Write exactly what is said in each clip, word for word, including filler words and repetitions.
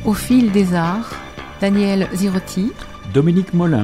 Au fil des arts, Daniel Zirotti, Dominique Molin.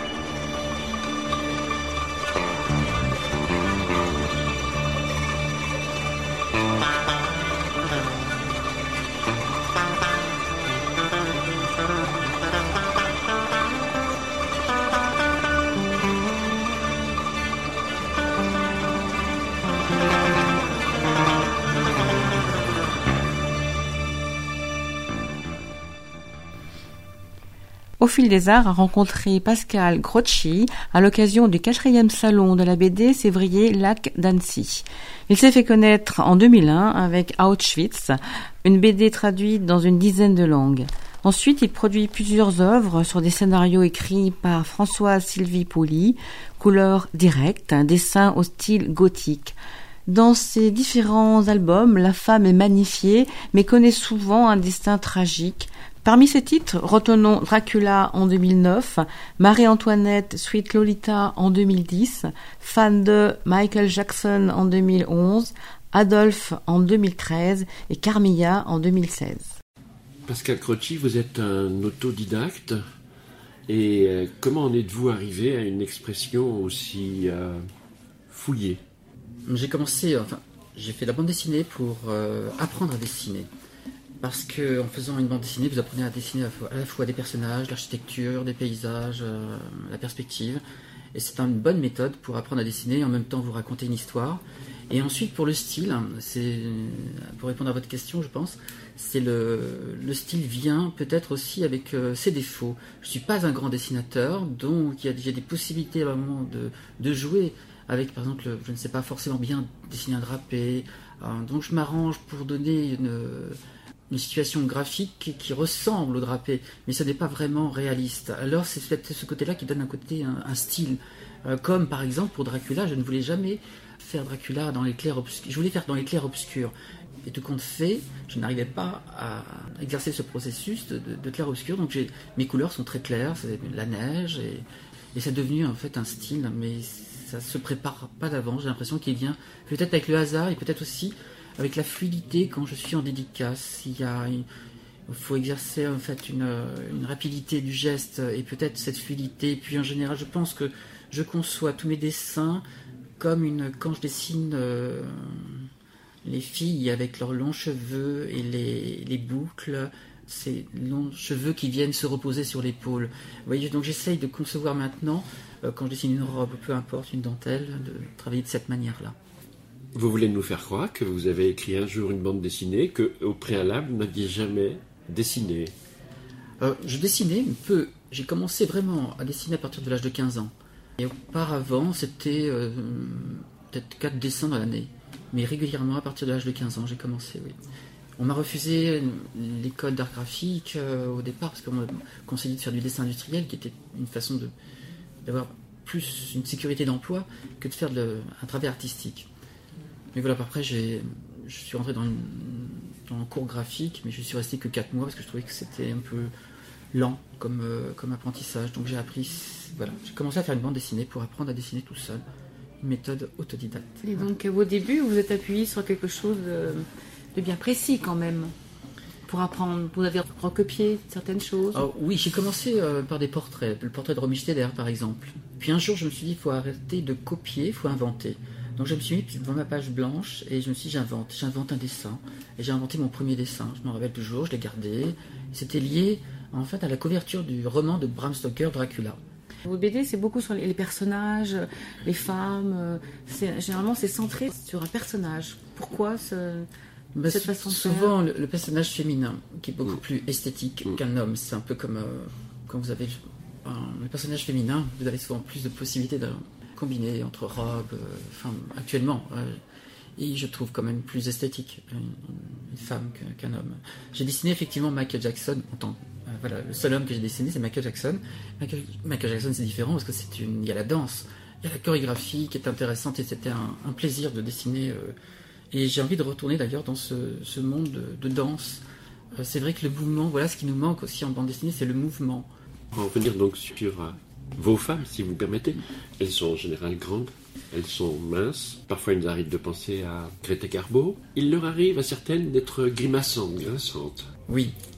Au fil des arts a rencontré Pascal Grocchi à l'occasion du quatrième salon de la B D Sévrier-Lac d'Annecy. Il s'est fait connaître en deux mille un avec Auschwitz, une B D traduite dans une dizaine de langues. Ensuite, il produit plusieurs œuvres sur des scénarios écrits par Françoise Sylvie Pauly, couleur directe, un dessin au style gothique. Dans ses différents albums, la femme est magnifiée, mais connaît souvent un destin tragique. Parmi ces titres, retenons Dracula en deux mille neuf, Marie-Antoinette, Sweet Lolita en deux mille dix, Fan de Michael Jackson en deux mille onze, Adolphe en deux mille treize et Carmilla en deux mille seize. Pascal Grocchi, vous êtes un autodidacte. Et comment en êtes-vous arrivé à une expression aussi euh, fouillée ? J'ai commencé, enfin, j'ai fait de la bande dessinée pour euh, apprendre à dessiner. Parce qu'en faisant une bande dessinée, vous apprenez à dessiner à la fois, à la fois des personnages, l'architecture, des paysages, euh, la perspective. Et c'est une bonne méthode pour apprendre à dessiner et en même temps vous raconter une histoire. Et ensuite, pour le style, c'est, pour répondre à votre question, je pense, c'est le, le style vient peut-être aussi avec euh, ses défauts. Je ne suis pas un grand dessinateur, donc il y a, j'ai des possibilités à un moment de, de jouer avec, par exemple, je ne sais pas forcément bien dessiner un drapé. Euh, donc je m'arrange pour donner une... une situation graphique qui ressemble au drapé, mais ce n'est pas vraiment réaliste. Alors c'est peut-être ce côté-là qui donne un côté, un, un style. Euh, comme par exemple pour Dracula, je ne voulais jamais faire Dracula dans les clairs obscurs. Je voulais faire dans les clairs obscurs. Et tout compte fait, je n'arrivais pas à exercer ce processus de, de, de clair-obscur. Donc j'ai, mes couleurs sont très claires, c'est la neige, et, et c'est devenu en fait un style, mais ça se prépare pas d'avance. J'ai l'impression qu'il vient peut-être avec le hasard et peut-être aussi avec la fluidité quand je suis en dédicace. Il y a, il faut exercer en fait une, une rapidité du geste et peut-être cette fluidité. Et puis en général, je pense que je conçois tous mes dessins comme une, quand je dessine euh, les filles avec leurs longs cheveux et les, les boucles, ces longs cheveux qui viennent se reposer sur l'épaule. Vous voyez, donc j'essaye de concevoir maintenant, euh, quand je dessine une robe, peu importe, une dentelle, de travailler de cette manière-là. Vous voulez nous faire croire que vous avez écrit un jour une bande dessinée, qu'au préalable, vous n'aviez jamais dessiné. euh, Je dessinais un peu. J'ai commencé vraiment à dessiner à partir de l'âge de quinze ans. Et auparavant, c'était euh, peut-être quatre dessins dans l'année. Mais régulièrement, à partir de l'âge de quinze ans, j'ai commencé, oui. On m'a refusé l'école d'art graphique euh, au départ, parce qu'on m'a conseillé de faire du dessin industriel, qui était une façon de, d'avoir plus une sécurité d'emploi que de faire de, un travail artistique. Mais voilà, après, j'ai, je suis rentré dans, une, dans un cours graphique, mais je suis resté que quatre mois parce que je trouvais que c'était un peu lent comme, euh, comme apprentissage. Donc j'ai appris, voilà, j'ai commencé à faire une bande dessinée pour apprendre à dessiner tout seul. Une méthode autodidacte. Et donc, au début, vous êtes appuyé sur quelque chose de, de bien précis quand même, pour apprendre. Vous avez recopié certaines choses. Oh, oui, j'ai commencé euh, par des portraits, le portrait de Romy Schneider par exemple. Puis un jour, je me suis dit, il faut arrêter de copier, il faut inventer. Donc je me suis mis devant ma page blanche et je me suis dit j'invente, j'invente un dessin. Et j'ai inventé mon premier dessin, je m'en rappelle toujours, je l'ai gardé. C'était lié en fait à la couverture du roman de Bram Stoker, Dracula. Vos B D, c'est beaucoup sur les personnages, les femmes. C'est, généralement, c'est centré sur un personnage. Pourquoi ce, bah, cette façon de faire ? Souvent, le, le personnage féminin, qui est beaucoup plus esthétique mmh. qu'un homme. C'est un peu comme euh, quand vous avez un, le personnage féminin, vous avez souvent plus de possibilités de combiner entre robes, euh, enfin, actuellement. Euh, et je trouve quand même plus esthétique une, une femme qu'un homme. J'ai dessiné effectivement Michael Jackson en tant euh, voilà, le seul homme que j'ai dessiné, c'est Michael Jackson. Michael, Michael Jackson, c'est différent parce que c'est une, il y a la danse, il y a la chorégraphie qui est intéressante et c'était un, un plaisir de dessiner. Euh, et j'ai envie de retourner d'ailleurs dans ce, ce monde de, de danse. Euh, c'est vrai que le mouvement, voilà ce qui nous manque aussi en bande dessinée, c'est le mouvement. On va revenir donc sur euh, vos femmes, si vous me permettez. Elles sont en général grandes. Elles sont minces. Parfois, il nous arrive de penser à Greta Garbo. Il leur arrive à certaines d'être grimaçantes, grinçantes. Oui,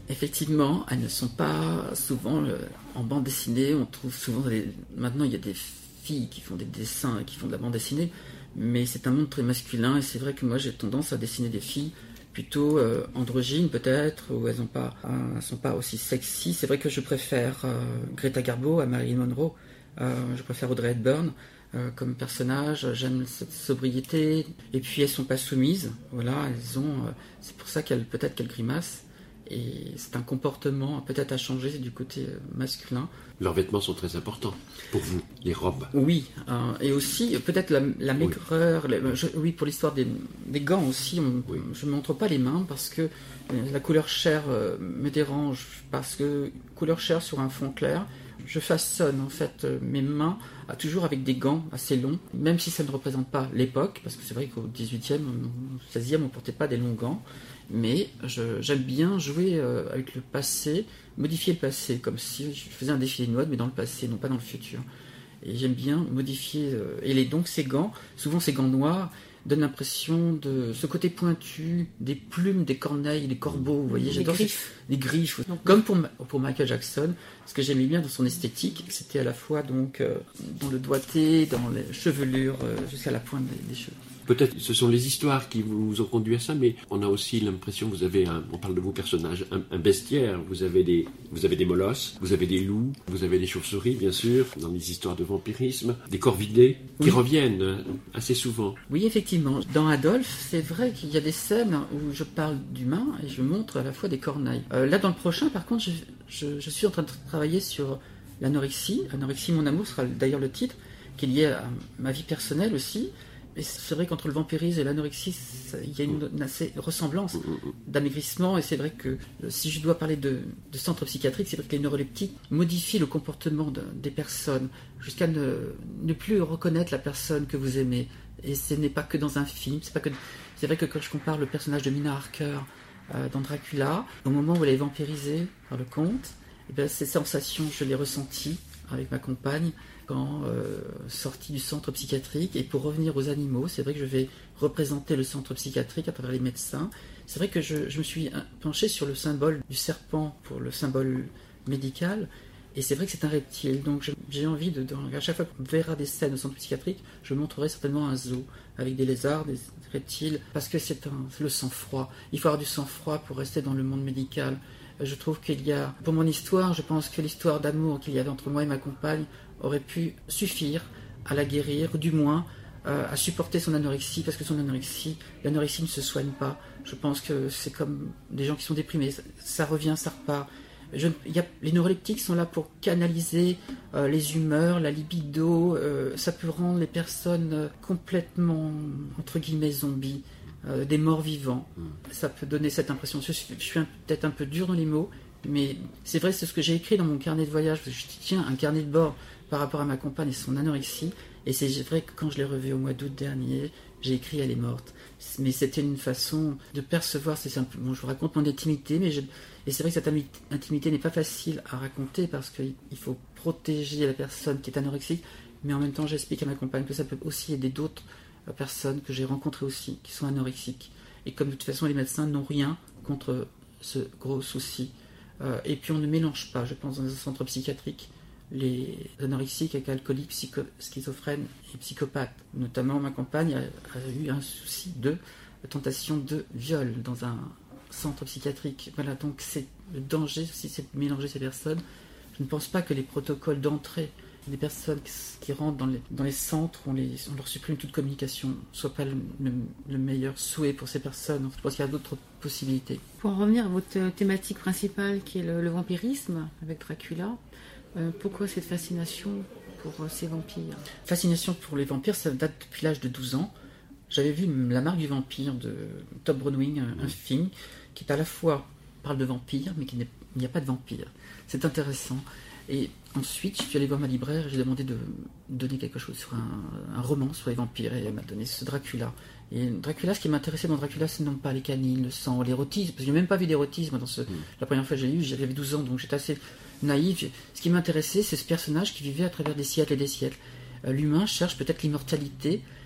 Effectivement, elles ne sont pas souvent euh, en bande dessinée. On trouve souvent les... maintenant il y a des filles qui font des dessins et qui font de la bande dessinée, mais c'est un monde très masculin et c'est vrai que moi j'ai tendance à dessiner des filles plutôt euh, androgynes peut-être, où elles ne euh, sont pas aussi sexy. C'est vrai que je préfère euh, Greta Garbo à Marilyn Monroe, euh, je préfère Audrey Hepburn euh, comme personnage, j'aime cette sobriété, et puis elles ne sont pas soumises, voilà, elles ont, euh, c'est pour ça qu'elles peut-être qu'elles grimacent. Et c'est un comportement peut-être à changer du côté masculin. Leurs vêtements sont très importants pour vous, les robes. Oui, euh, et aussi peut-être la, la maigreur. Oui, la, je, oui pour l'histoire des, des gants aussi, on, oui. Je ne montre pas les mains parce que la couleur chair euh, me dérange, parce que couleur chair sur un fond clair, je façonne en fait mes mains à, toujours avec des gants assez longs, même si ça ne représente pas l'époque, parce que c'est vrai qu'au dix-huitième, au seizième, on ne portait pas des longs gants. Mais je, j'aime bien jouer euh, avec le passé, modifier le passé, comme si je faisais un défilé de mode, mais dans le passé, non pas dans le futur. Et j'aime bien modifier. Euh, et les, donc ces gants, souvent ces gants noirs, donnent l'impression de ce côté pointu, des plumes, des corneilles, des corbeaux, vous voyez, j'adore. Les griffes. Les griffes. Donc, comme pour, pour Michael Jackson, ce que j'aimais bien dans son esthétique, c'était à la fois donc, euh, dans le doigté, dans les chevelures, euh, jusqu'à la pointe des, des cheveux. Peut-être ce sont les histoires qui vous ont conduit à ça, mais on a aussi l'impression que vous avez, un, on parle de vos personnages, un, un bestiaire. Vous avez, des, vous avez des molosses, vous avez des loups, vous avez des chauves-souris, bien sûr, dans les histoires de vampirisme, des corvidés qui oui. reviennent assez souvent. Oui, effectivement. Dans Adolphe, c'est vrai qu'il y a des scènes où je parle d'humains et je montre à la fois des corneilles. Euh, là, dans le prochain, par contre, je, je, je suis en train de travailler sur l'anorexie. Anorexie, mon amour sera d'ailleurs le titre, qui est lié à ma vie personnelle aussi. Et c'est vrai qu'entre le vampirisme et l'anorexie, il y a une, une assez ressemblance d'amaigrissement. Et c'est vrai que si je dois parler de, de centre psychiatrique, c'est vrai que les neuroleptiques modifient le comportement de, des personnes jusqu'à ne, ne plus reconnaître la personne que vous aimez. Et ce n'est pas que dans un film. C'est, pas que, c'est vrai que quand je compare le personnage de Mina Harker euh, dans Dracula, au moment où elle est vampirisée par le comte, eh bien, ces sensations, je les ressentis avec ma compagne quand euh, sorti du centre psychiatrique. Et pour revenir aux animaux, c'est vrai que je vais représenter le centre psychiatrique à travers les médecins. C'est vrai que je, je me suis penché sur le symbole du serpent pour le symbole médical, et c'est vrai que c'est un reptile. Donc je, j'ai envie de, de, à chaque fois qu'on verra des scènes au centre psychiatrique, je montrerai certainement un zoo avec des lézards, des reptiles, parce que c'est, un, c'est le sang-froid. Il faut avoir du sang-froid pour rester dans le monde médical. Je trouve qu'il y a, pour mon histoire, je pense que l'histoire d'amour qu'il y avait entre moi et ma compagne aurait pu suffire à la guérir, ou du moins euh, à supporter son anorexie, parce que son anorexie, l'anorexie ne se soigne pas. Je pense que c'est comme des gens qui sont déprimés, ça, ça revient, ça repart. Je, y a, les neuroleptiques sont là pour canaliser euh, les humeurs, la libido, euh, ça peut rendre les personnes euh, complètement, entre guillemets, zombies. Euh, des morts vivants. Mmh. Ça peut donner cette impression. Je suis, je suis un, peut-être un peu dur dans les mots, mais c'est vrai, c'est ce que j'ai écrit dans mon carnet de voyage. Parce que je tiens un carnet de bord par rapport à ma compagne et son anorexie. Et c'est vrai que quand je l'ai revue au mois d'août dernier, j'ai écrit elle est morte. Mais c'était une façon de percevoir. C'est un peu, bon, je vous raconte mon intimité, mais je, et c'est vrai que cette intimité n'est pas facile à raconter parce qu'il faut protéger la personne qui est anorexique, mais en même temps, j'explique à ma compagne que ça peut aussi aider d'autres personnes que j'ai rencontrées aussi, qui sont anorexiques. Et comme de toute façon les médecins n'ont rien contre ce gros souci. Euh, et puis on ne mélange pas, je pense, dans un centre psychiatrique, les anorexiques avec alcooliques, psycho- schizophrènes et psychopathes. Notamment ma compagne a, a eu un souci de tentation de viol dans un centre psychiatrique. Voilà, donc c'est le danger aussi, c'est de mélanger ces personnes. Je ne pense pas que les protocoles d'entrée des personnes qui rentrent dans les, dans les centres, on, les, on leur supprime toute communication, ne soit pas le, le, le meilleur souhait pour ces personnes. Je pense qu'il y a d'autres possibilités. Pour en revenir à votre thématique principale qui est le, le vampirisme avec Dracula, euh, pourquoi cette fascination pour euh, ces vampires ? Fascination pour les vampires, ça date depuis l'âge de douze ans. J'avais vu La marque du vampire de Top Browning, un, un film qui est à la fois parle de vampires, mais qui n'est, il n'y a pas de vampires. C'est intéressant. Et ensuite, je suis allé voir ma libraire et j'ai demandé de donner quelque chose sur un, un roman sur les vampires, et elle m'a donné ce Dracula. Et Dracula, ce qui m'intéressait dans Dracula, c'est non pas les canines, le sang, l'érotisme, parce que je n'ai même pas vu d'érotisme dans ce. Mmh. La première fois que j'ai lu, j'avais douze ans, donc j'étais assez naïf. Ce qui m'intéressait, c'est ce personnage qui vivait à travers des siècles et des siècles. Euh, l'humain cherche peut-être l'immortalité,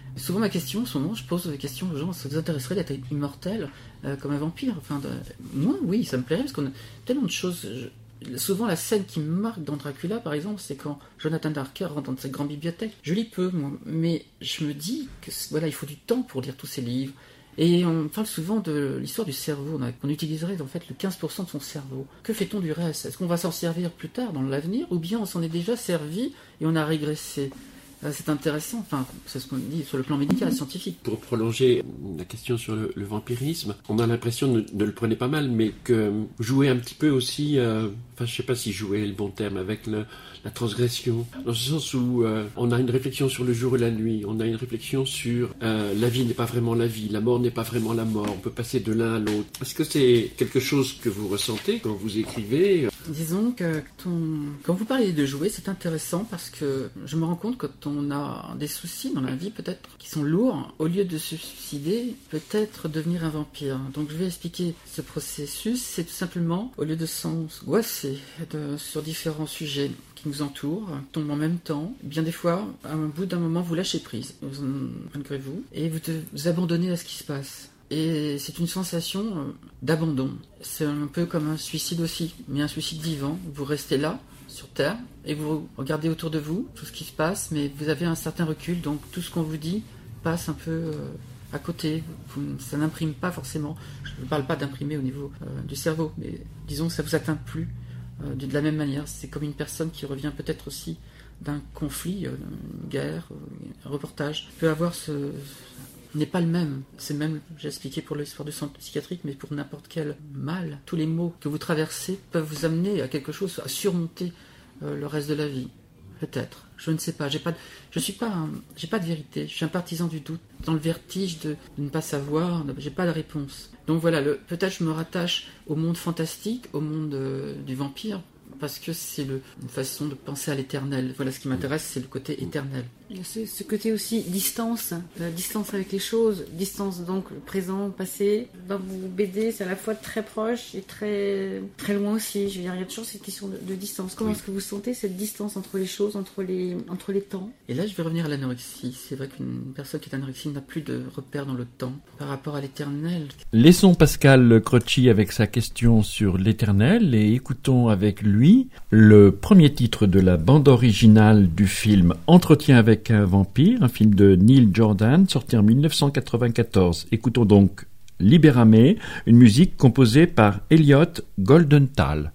Souvent ma question, souvent je pose des questions aux gens, ça vous intéresserait d'être immortel euh, comme un vampire? Enfin, de... moi oui, ça me plairait parce qu'on a tellement de choses. Je... Souvent la scène qui me marque dans Dracula par exemple, c'est quand Jonathan Harker rentre dans cette grande bibliothèque. Je lis peu moi, mais je me dis que voilà, il faut du temps pour lire tous ces livres. Et on parle souvent de l'histoire du cerveau, qu'on utiliserait en fait le quinze pour cent de son cerveau. Que fait-on du reste? Est-ce qu'on va s'en servir plus tard dans l'avenir, ou bien on s'en est déjà servi et on a régressé? C'est intéressant, enfin, c'est ce qu'on dit sur le plan médical, scientifique. Pour prolonger la question sur le, le vampirisme, on a l'impression, ne, ne le prenez pas mal, mais que vous jouez un petit peu aussi, euh, enfin je sais pas si jouer est le bon terme, avec le, la transgression, dans ce sens où euh, on a une réflexion sur le jour et la nuit, on a une réflexion sur euh, la vie n'est pas vraiment la vie, la mort n'est pas vraiment la mort, on peut passer de l'un à l'autre. Est-ce que c'est quelque chose que vous ressentez quand vous écrivez? Disons que quand, on, quand vous parlez de jouer, c'est intéressant parce que je me rends compte que quand on a des soucis dans la vie peut-être qui sont lourds, au lieu de se suicider, peut-être devenir un vampire. Donc je vais expliquer ce processus, c'est tout simplement, au lieu de s'angoisser de, sur différents sujets qui nous entourent, tombent en même temps, bien des fois, à un bout d'un moment, vous lâchez prise, vous, malgré vous, et vous vous abandonnez à ce qui se passe. Et c'est une sensation d'abandon. C'est un peu comme un suicide aussi, mais un suicide vivant. Vous restez là, sur Terre, et vous regardez autour de vous tout ce qui se passe, mais vous avez un certain recul, donc tout ce qu'on vous dit passe un peu euh, à côté. Vous, ça n'imprime pas forcément. Je ne parle pas d'imprimer au niveau euh, du cerveau, mais disons que ça ne vous atteint plus euh, de la même manière. C'est comme une personne qui revient peut-être aussi d'un conflit, euh, une guerre, euh, un reportage, peut avoir ce... n'est pas le même. C'est même, j'ai expliqué pour l'histoire du centre psychiatrique, mais pour n'importe quel mal. Tous les maux que vous traversez peuvent vous amener à quelque chose, à surmonter euh, le reste de la vie. Peut-être. Je ne sais pas. J'ai pas de, je suis pas, un, j'ai pas de vérité. Je suis un partisan du doute. Dans le vertige de, de ne pas savoir, j'ai pas de réponse. Donc voilà, le, peut-être je me rattache au monde fantastique, au monde euh, du vampire, parce que c'est le, une façon de penser à l'éternel. Voilà, ce qui m'intéresse, c'est le côté éternel. Il y a ce, ce côté aussi distance, la distance avec les choses, distance donc le présent, le passé. Dans vos B D, c'est à la fois très proche et très, très loin aussi. Je veux dire, il y a toujours cette question de, de distance. Comment oui. Est-ce que vous sentez cette distance entre les choses, entre les, entre les temps? Et là, je vais revenir à l'anorexie. C'est vrai qu'une personne qui est anorexique n'a plus de repères dans le temps par rapport à l'éternel. Laissons Pascal Crocci avec sa question sur l'éternel et écoutons avec lui le premier titre de la bande originale du film Entretien avec un vampire, un film de Neil Jordan sorti en dix-neuf cent quatre-vingt-quatorze. Écoutons donc Libérame, une musique composée par Elliot Goldenthal.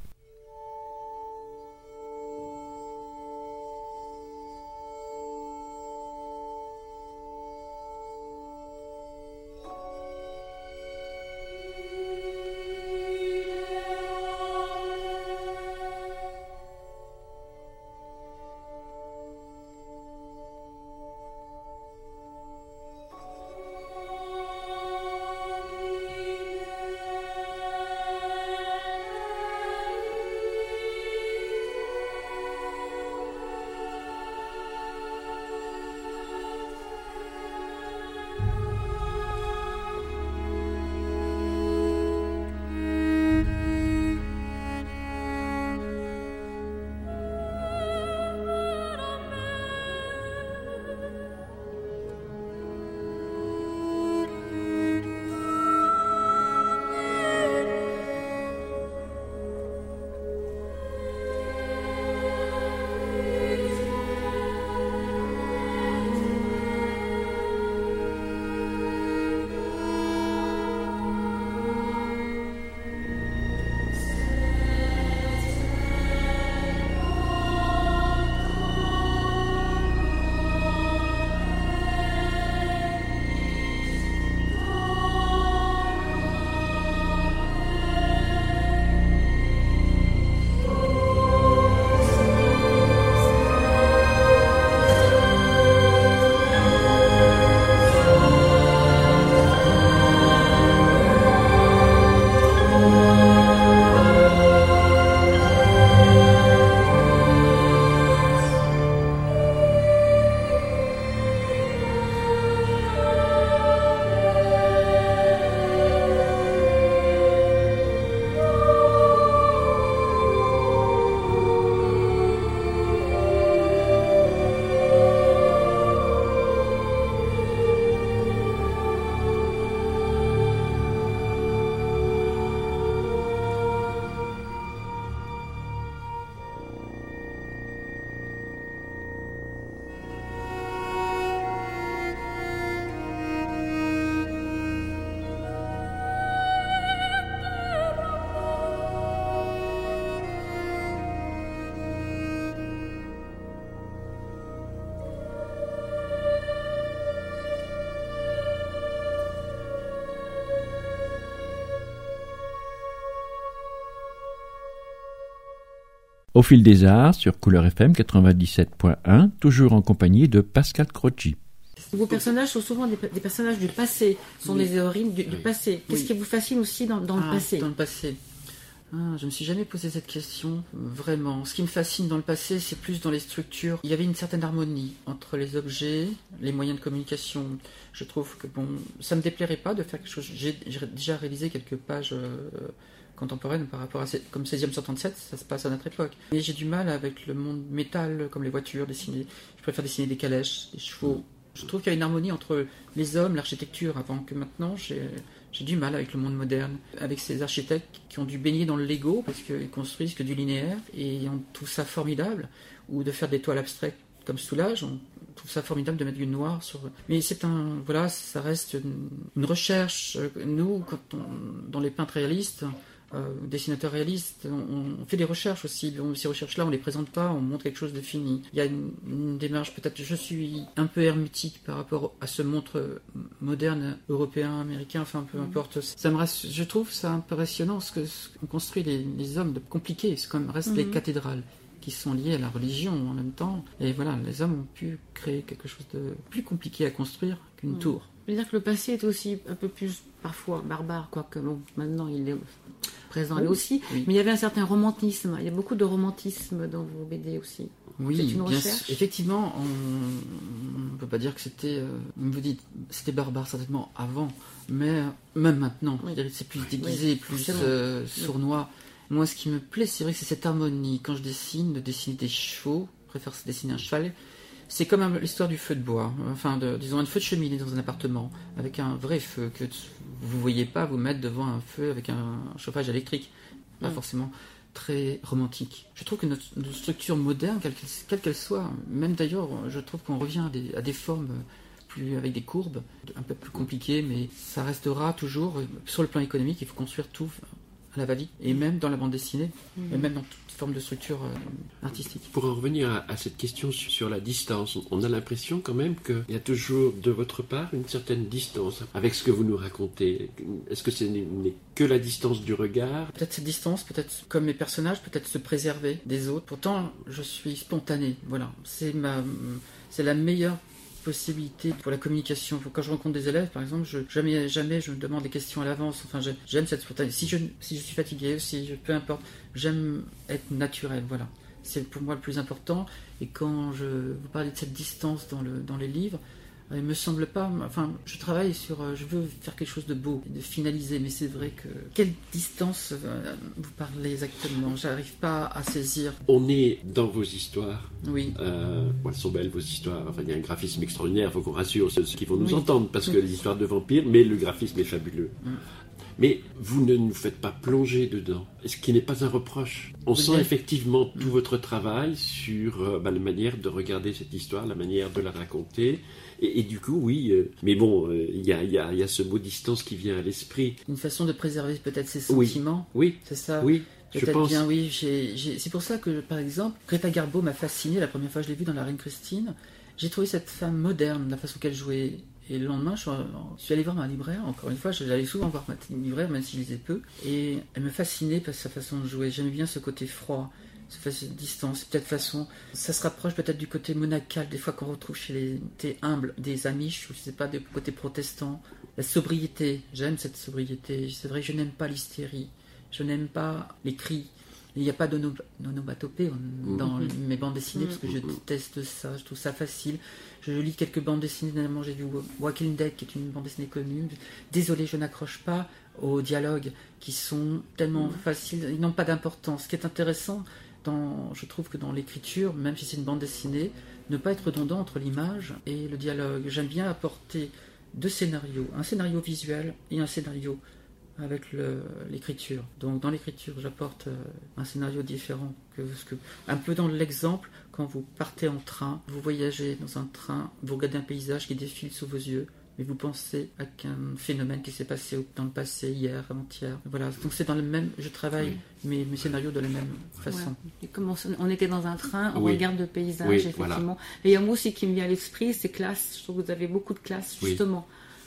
Au fil des arts sur Couleur F M quatre-vingt-dix-sept point un, toujours en compagnie de Pascal Crocci. Vos personnages sont souvent des, des personnages du passé, sont oui. des héroïnes du, du passé. Qu'est-ce oui. qui vous fascine aussi dans, dans ah, le passé Dans le passé. Ah, je me suis jamais posé cette question, vraiment. Ce qui me fascine dans le passé, c'est plus dans les structures. Il y avait une certaine harmonie entre les objets, les moyens de communication. Je trouve que bon, ça me déplairait pas de faire quelque chose. J'ai, j'ai déjà réalisé quelques pages euh, contemporaines par rapport à comme seizième cent trente-sept, ça se passe à notre époque. Mais j'ai du mal avec le monde métal, comme les voitures dessinées. Je préfère dessiner des calèches, des chevaux. Je trouve qu'il y a une harmonie entre les hommes, l'architecture, avant que maintenant j'ai, j'ai du mal avec le monde moderne, avec ces architectes qui ont dû baigner dans le Lego parce qu'ils construisent que du linéaire et on trouve ça formidable, ou de faire des toiles abstraites comme Soulage, on trouve ça formidable de mettre du noir sur. Mais c'est un, voilà, ça reste une, une recherche. Nous, quand on, dans les peintres réalistes, Euh, dessinateurs réalistes, on, on fait des recherches aussi. Bon, ces recherches-là, on les présente pas, on montre quelque chose de fini. Il y a une, une démarche, peut-être, je suis un peu hermétique par rapport à ce montre moderne européen, américain, enfin peu importe. Ça me reste, je trouve ça impressionnant ce que ce qu'on construit les, les hommes de compliqué. C'est comme restent mm-hmm. les cathédrales qui sont liées à la religion en même temps. Et voilà, les hommes ont pu créer quelque chose de plus compliqué à construire qu'une mm. tour. Je veux dire que le passé est aussi un peu plus parfois barbare, quoique bon, maintenant il est présent oui, aussi, oui. Mais il y avait un certain romantisme, il y a beaucoup de romantisme dans vos B D aussi. Oui, c'est une recherche. Bien, effectivement, on ne peut pas dire que c'était, euh, vous dites, c'était barbare certainement avant, mais même maintenant, oui. C'est plus déguisé, oui. plus euh, sournois. Oui. Moi, ce qui me plaît, c'est vrai que c'est cette harmonie. Quand je dessine, de dessiner des chevaux, je préfère dessiner un cheval. C'est comme un, l'histoire du feu de bois, enfin, de, disons, un feu de cheminée dans un appartement, avec un vrai feu que vous ne voyez pas vous mettre devant un feu avec un chauffage électrique. Pas mmh. forcément très romantique. Je trouve que notre, notre structure moderne, quelle qu'elle, quelle qu'elle soit, même d'ailleurs, je trouve qu'on revient à des, à des formes plus, avec des courbes, un peu plus compliquées, mais ça restera toujours, sur le plan économique, il faut construire tout à la va-vite, et même dans la bande dessinée, mmh. et même dans toute forme de structure euh, artistique. Pour en revenir à, à cette question sur, sur la distance, on a l'impression quand même qu'il y a toujours de votre part une certaine distance avec ce que vous nous racontez. Est-ce que ce n'est que la distance du regard ? Peut-être cette distance, peut-être comme mes personnages, peut-être se préserver des autres. Pourtant, je suis spontané, voilà. C'est, ma, c'est la meilleure possibilité pour la communication. Quand je rencontre des élèves, par exemple, je, jamais, jamais je me demande des questions à l'avance. Enfin, je, j'aime cette spontanéité. Si je, si je suis fatigué, si je, peu importe, j'aime être naturel. Voilà, c'est pour moi le plus important. Et quand je vous parlez de cette distance dans le dans les livres, il me semble pas. Enfin, je travaille sur. Je veux faire quelque chose de beau, de finalisé. Mais c'est vrai que quelle distance vous parlez exactement ? J'arrive pas à saisir. On est dans vos histoires. Oui. Euh, elles sont belles vos histoires. Enfin, il y a un graphisme extraordinaire. Il faut qu'on rassure ceux qui vont nous oui. entendre parce que oui. les histoires de vampires, mais le graphisme est fabuleux. Mm. Mais vous ne nous faites pas plonger dedans, ce qui n'est pas un reproche. On sent effectivement tout votre travail sur euh, bah, la manière de regarder cette histoire, la manière de la raconter. Et, et du coup, oui, euh, mais bon, il euh, y, a, y, a, y a ce mot distance qui vient à l'esprit. Une façon de préserver peut-être ses sentiments. Oui, oui. C'est ça. Oui, peut-être je pense. Bien, oui. J'ai, j'ai... C'est pour ça que, par exemple, Greta Garbo m'a fasciné la première fois que je l'ai vue dans La Reine Christine. J'ai trouvé cette femme moderne, la façon qu'elle jouait. Et le lendemain, je suis allé voir ma libraire. Encore une fois, j'allais souvent voir ma libraire, même si je lisais peu. Et elle me fascinait par sa façon de jouer. J'aimais bien ce côté froid, cette distance, peut-être façon. Ça se rapproche peut-être du côté monacal, des fois qu'on retrouve chez les des humbles, des Amish, ou je sais pas, du côté protestant. La sobriété, j'aime cette sobriété. C'est vrai que je n'aime pas l'hystérie. Je n'aime pas les cris. Il n'y a pas d'onomatopée dans mmh. mes bandes dessinées, parce que je déteste ça, je trouve ça facile. Je lis quelques bandes dessinées, dernièrement j'ai vu Walking Dead, qui est une bande dessinée connue. Désolé, je n'accroche pas aux dialogues qui sont tellement mmh. faciles, ils n'ont pas d'importance. Ce qui est intéressant, dans, je trouve que dans l'écriture, même si c'est une bande dessinée, ne pas être redondant entre l'image et le dialogue. J'aime bien apporter deux scénarios, un scénario visuel et un scénario avec le, l'écriture. Donc dans l'écriture, j'apporte euh, un scénario différent que ce que un peu dans l'exemple, quand vous partez en train, vous voyagez dans un train, vous regardez un paysage qui défile sous vos yeux, mais vous pensez à un phénomène qui s'est passé dans le passé, hier, avant-hier. Voilà, donc c'est dans le même, je travaille oui. mes, mes scénarios de la même façon. Ouais. Et comme on, on était dans un train, on oui. regarde le paysage, oui, effectivement. Voilà. Et il y a un mot aussi qui me vient à l'esprit, c'est classe. Je trouve que vous avez beaucoup de classe, justement. Oui.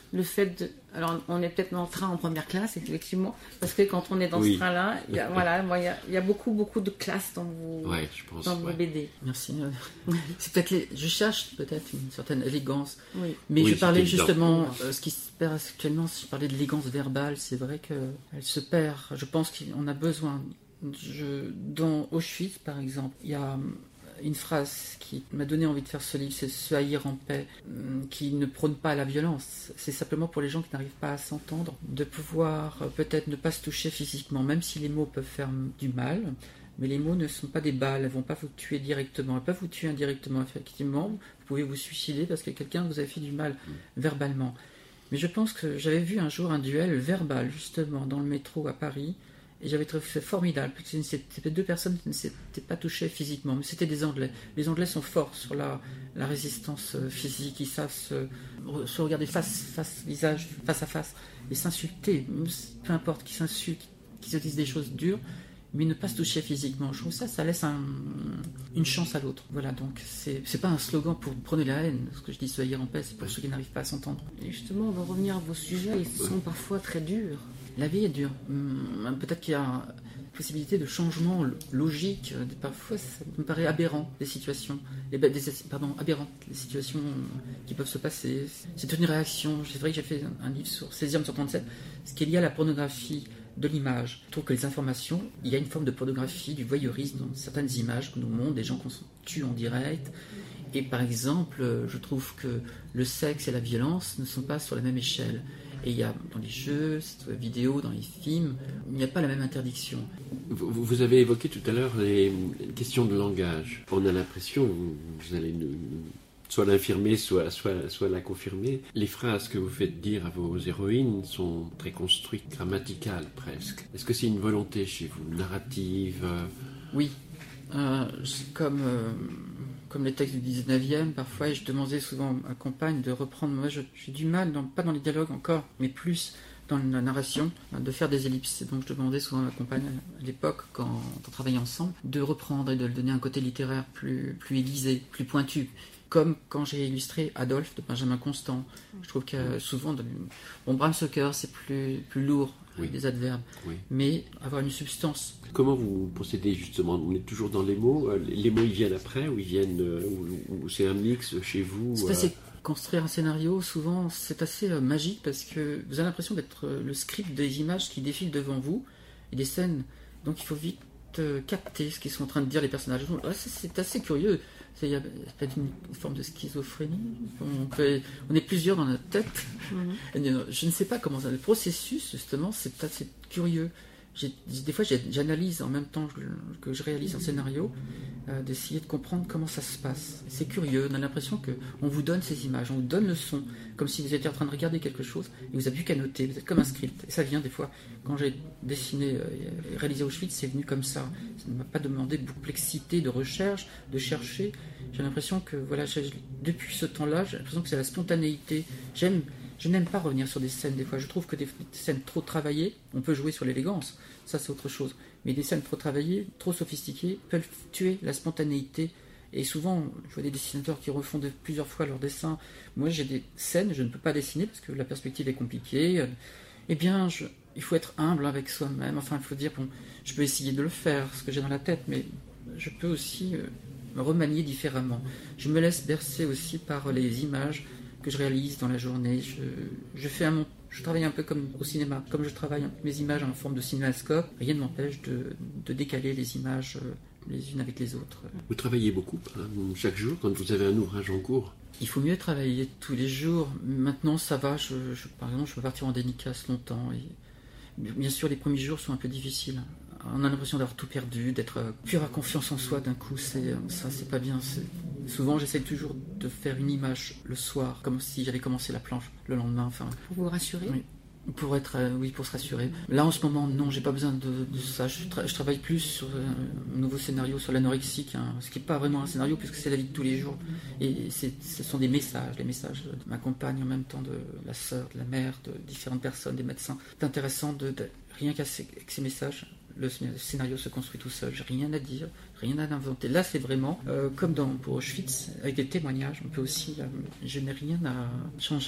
le fait de... Alors, on est peut-être dans le train en première classe, effectivement, parce que quand on est dans oui. ce train-là, il y a, voilà, il y a, il y a beaucoup, beaucoup de classes dans vos, ouais, je pense, dans vos ouais. B D. Merci. C'est peut-être les... Je cherche peut-être une certaine élégance, oui. mais oui, je parlais justement, oui. euh, ce qui se perd actuellement, si je parlais d'élégance verbale, c'est vrai qu'elle se perd. Je pense qu'on a besoin... Je... Dans Auschwitz, par exemple, il y a... une phrase qui m'a donné envie de faire ce livre, c'est se haïr en paix, qui ne prône pas la violence. C'est simplement pour les gens qui n'arrivent pas à s'entendre, de pouvoir peut-être ne pas se toucher physiquement, même si les mots peuvent faire du mal, mais les mots ne sont pas des balles, elles ne vont pas vous tuer directement, elles peuvent vous tuer indirectement, effectivement. Vous pouvez vous suicider parce que quelqu'un vous a fait du mal verbalement. Mais je pense que j'avais vu un jour un duel verbal, justement, dans le métro à Paris. Et j'avais trouvé ça formidable, parce que c'était deux personnes qui ne s'étaient pas touchées physiquement, mais c'était des Anglais. Les Anglais sont forts sur la, la résistance physique, ils savent se, se regarder face, face, visage, face à face, et s'insulter, peu importe qu'ils s'insultent, qu'ils se disent des choses dures, mais ne pas se toucher physiquement. Je trouve ça, ça laisse un, une chance à l'autre. Voilà, donc c'est, c'est pas un slogan pour prôner la haine. Ce que je dis, se haïr en paix, c'est pour ceux qui n'arrivent pas à s'entendre. Et justement, on va revenir à vos sujets, ils sont parfois très durs. La vie est dure. Peut-être qu'il y a une possibilité de changement logique. Parfois, ça me paraît aberrant, les situations. Les, des, pardon, aberrantes, les situations qui peuvent se passer. C'est une réaction. C'est vrai que j'ai fait un livre sur Césium sur trente-sept, ce qui est lié à la pornographie de l'image. Je trouve que les informations, il y a une forme de pornographie, du voyeurisme dans certaines images que nous montrent, des gens qu'on tue en direct. Et par exemple, je trouve que le sexe et la violence ne sont pas sur la même échelle. Et il y a dans les jeux, dans les vidéos, dans les films, il n'y a pas la même interdiction. Vous, vous avez évoqué tout à l'heure les questions de langage. On a l'impression, vous, vous allez nous, soit l'infirmer, soit, soit, soit la confirmer. Les phrases que vous faites dire à vos héroïnes sont très construites, grammaticales presque. Est-ce que c'est une volonté chez vous, narrative euh... Oui, euh, comme... Euh... Comme les textes du dix-neuvième, parfois, et je demandais souvent à ma compagne de reprendre. Moi, je, j'ai du mal, dans, pas dans les dialogues encore, mais plus dans la narration, de faire des ellipses. Donc, je demandais souvent à ma compagne, à l'époque, quand on travaillait ensemble, de reprendre et de lui donner un côté littéraire plus, plus aiguisé, plus pointu. Comme quand j'ai illustré Adolphe de Benjamin Constant. Je trouve que souvent, de... bon, Bram Stoker, c'est plus, plus lourd, oui. Des adverbes, oui. Mais avoir une substance. Comment vous procédez justement? On est toujours dans les mots. Les mots, ils viennent après ou ils viennent, ou, ou c'est un mix chez vous? C'est assez, construire un scénario, souvent, c'est assez euh, magique parce que vous avez l'impression d'être euh, le script des images qui défilent devant vous et des scènes. Donc il faut vite euh, capter ce qu'ils sont en train de dire les personnages. Ah, c'est, c'est assez curieux. Il y a peut-être une forme de schizophrénie. On, peut, on est plusieurs dans notre tête. Mm-hmm. Je ne sais pas comment ça. Le processus, justement, c'est assez curieux. J'ai, des fois, j'ai, j'analyse en même temps que, que je réalise un scénario, euh, d'essayer de comprendre comment ça se passe. C'est curieux. On a l'impression qu'on vous donne ces images, on vous donne le son, comme si vous étiez en train de regarder quelque chose et vous n'avez plus qu'à noter. Vous êtes comme un script. Et ça vient des fois. Quand j'ai dessiné et euh, réalisé Auschwitz, c'est venu comme ça. Ça ne m'a pas demandé beaucoup de complexité de recherche, de chercher. J'ai l'impression que, voilà, depuis ce temps-là, j'ai l'impression que c'est la spontanéité. J'aime. Je n'aime pas revenir sur des scènes des fois. Je trouve que des scènes trop travaillées, on peut jouer sur l'élégance, ça c'est autre chose. Mais des scènes trop travaillées, trop sophistiquées, peuvent tuer la spontanéité. Et souvent, je vois des dessinateurs qui refont de, plusieurs fois leurs dessins. Moi j'ai des scènes, je ne peux pas dessiner parce que la perspective est compliquée. Eh bien, je, il faut être humble avec soi-même. Enfin, il faut dire, bon, je peux essayer de le faire, ce que j'ai dans la tête, mais je peux aussi euh, me remanier différemment. Je me laisse bercer aussi par les images que je réalise dans la journée. Je, je fais un, je travaille un peu comme au cinéma, comme je travaille mes images en forme de cinémascope. Rien ne m'empêche de, de décaler les images les unes avec les autres. Vous travaillez beaucoup, hein, chaque jour, quand vous avez un ouvrage en cours? Il faut mieux travailler tous les jours. Maintenant, ça va. Je, je, par exemple, je peux partir en dédicace longtemps. Et, bien sûr, les premiers jours sont un peu difficiles. On a l'impression d'avoir tout perdu, d'être plus à confiance en soi d'un coup. C'est, ça, c'est pas bien. C'est... Souvent, j'essaie toujours de faire une image le soir, comme si j'avais commencé la planche le lendemain. Enfin, pour vous rassurer. Oui. Pour être, euh, oui, pour se rassurer. Là, en ce moment, non, j'ai pas besoin de, de ça. Je, tra- je travaille plus sur euh, un nouveau scénario sur l'anorexique, hein, ce qui n'est pas vraiment un scénario puisque c'est la vie de tous les jours. Et c'est, ce sont des messages, les messages de ma compagne en même temps, de la sœur, de la mère, de différentes personnes, des médecins. C'est intéressant de, de rien qu'avec ces, ces messages. Le scénario se construit tout seul, j'ai rien à dire, rien à inventer. Là, c'est vraiment euh, comme dans, pour Auschwitz, avec des témoignages, on peut aussi, euh, je n'ai rien à changer.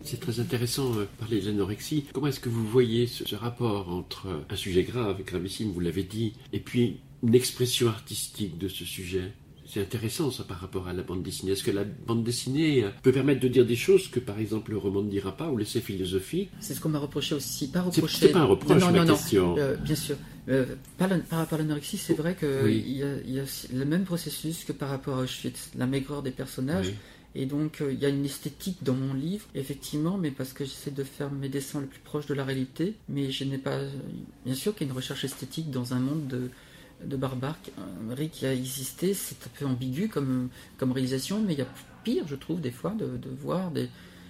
C'est très intéressant de parler de l'anorexie. Comment est-ce que vous voyez ce, ce rapport entre un sujet grave, gravissime, vous l'avez dit, et puis une expression artistique de ce sujet ? C'est intéressant ça par rapport à la bande dessinée. Est-ce que la bande dessinée peut permettre de dire des choses que par exemple le roman ne dira pas ou l'essai philosophique ? C'est ce qu'on m'a reproché aussi. Pas reproché. C'est, c'est pas un reproche, non, non, ma non, question. Non. Euh, bien sûr. Euh, par, la, par rapport à l'anorexie, c'est vrai qu'il oui. y, a, y a le même processus que par rapport à Auschwitz, la maigreur des personnages. Oui. Et donc, il euh, y a une esthétique dans mon livre, effectivement, mais parce que j'essaie de faire mes dessins le plus proche de la réalité. Mais je n'ai pas... Bien sûr qu'il y a une recherche esthétique dans un monde de... de barbarie qui a existé, c'est un peu ambigu comme, comme réalisation, mais il y a pire, je trouve, des fois, de, de voir des,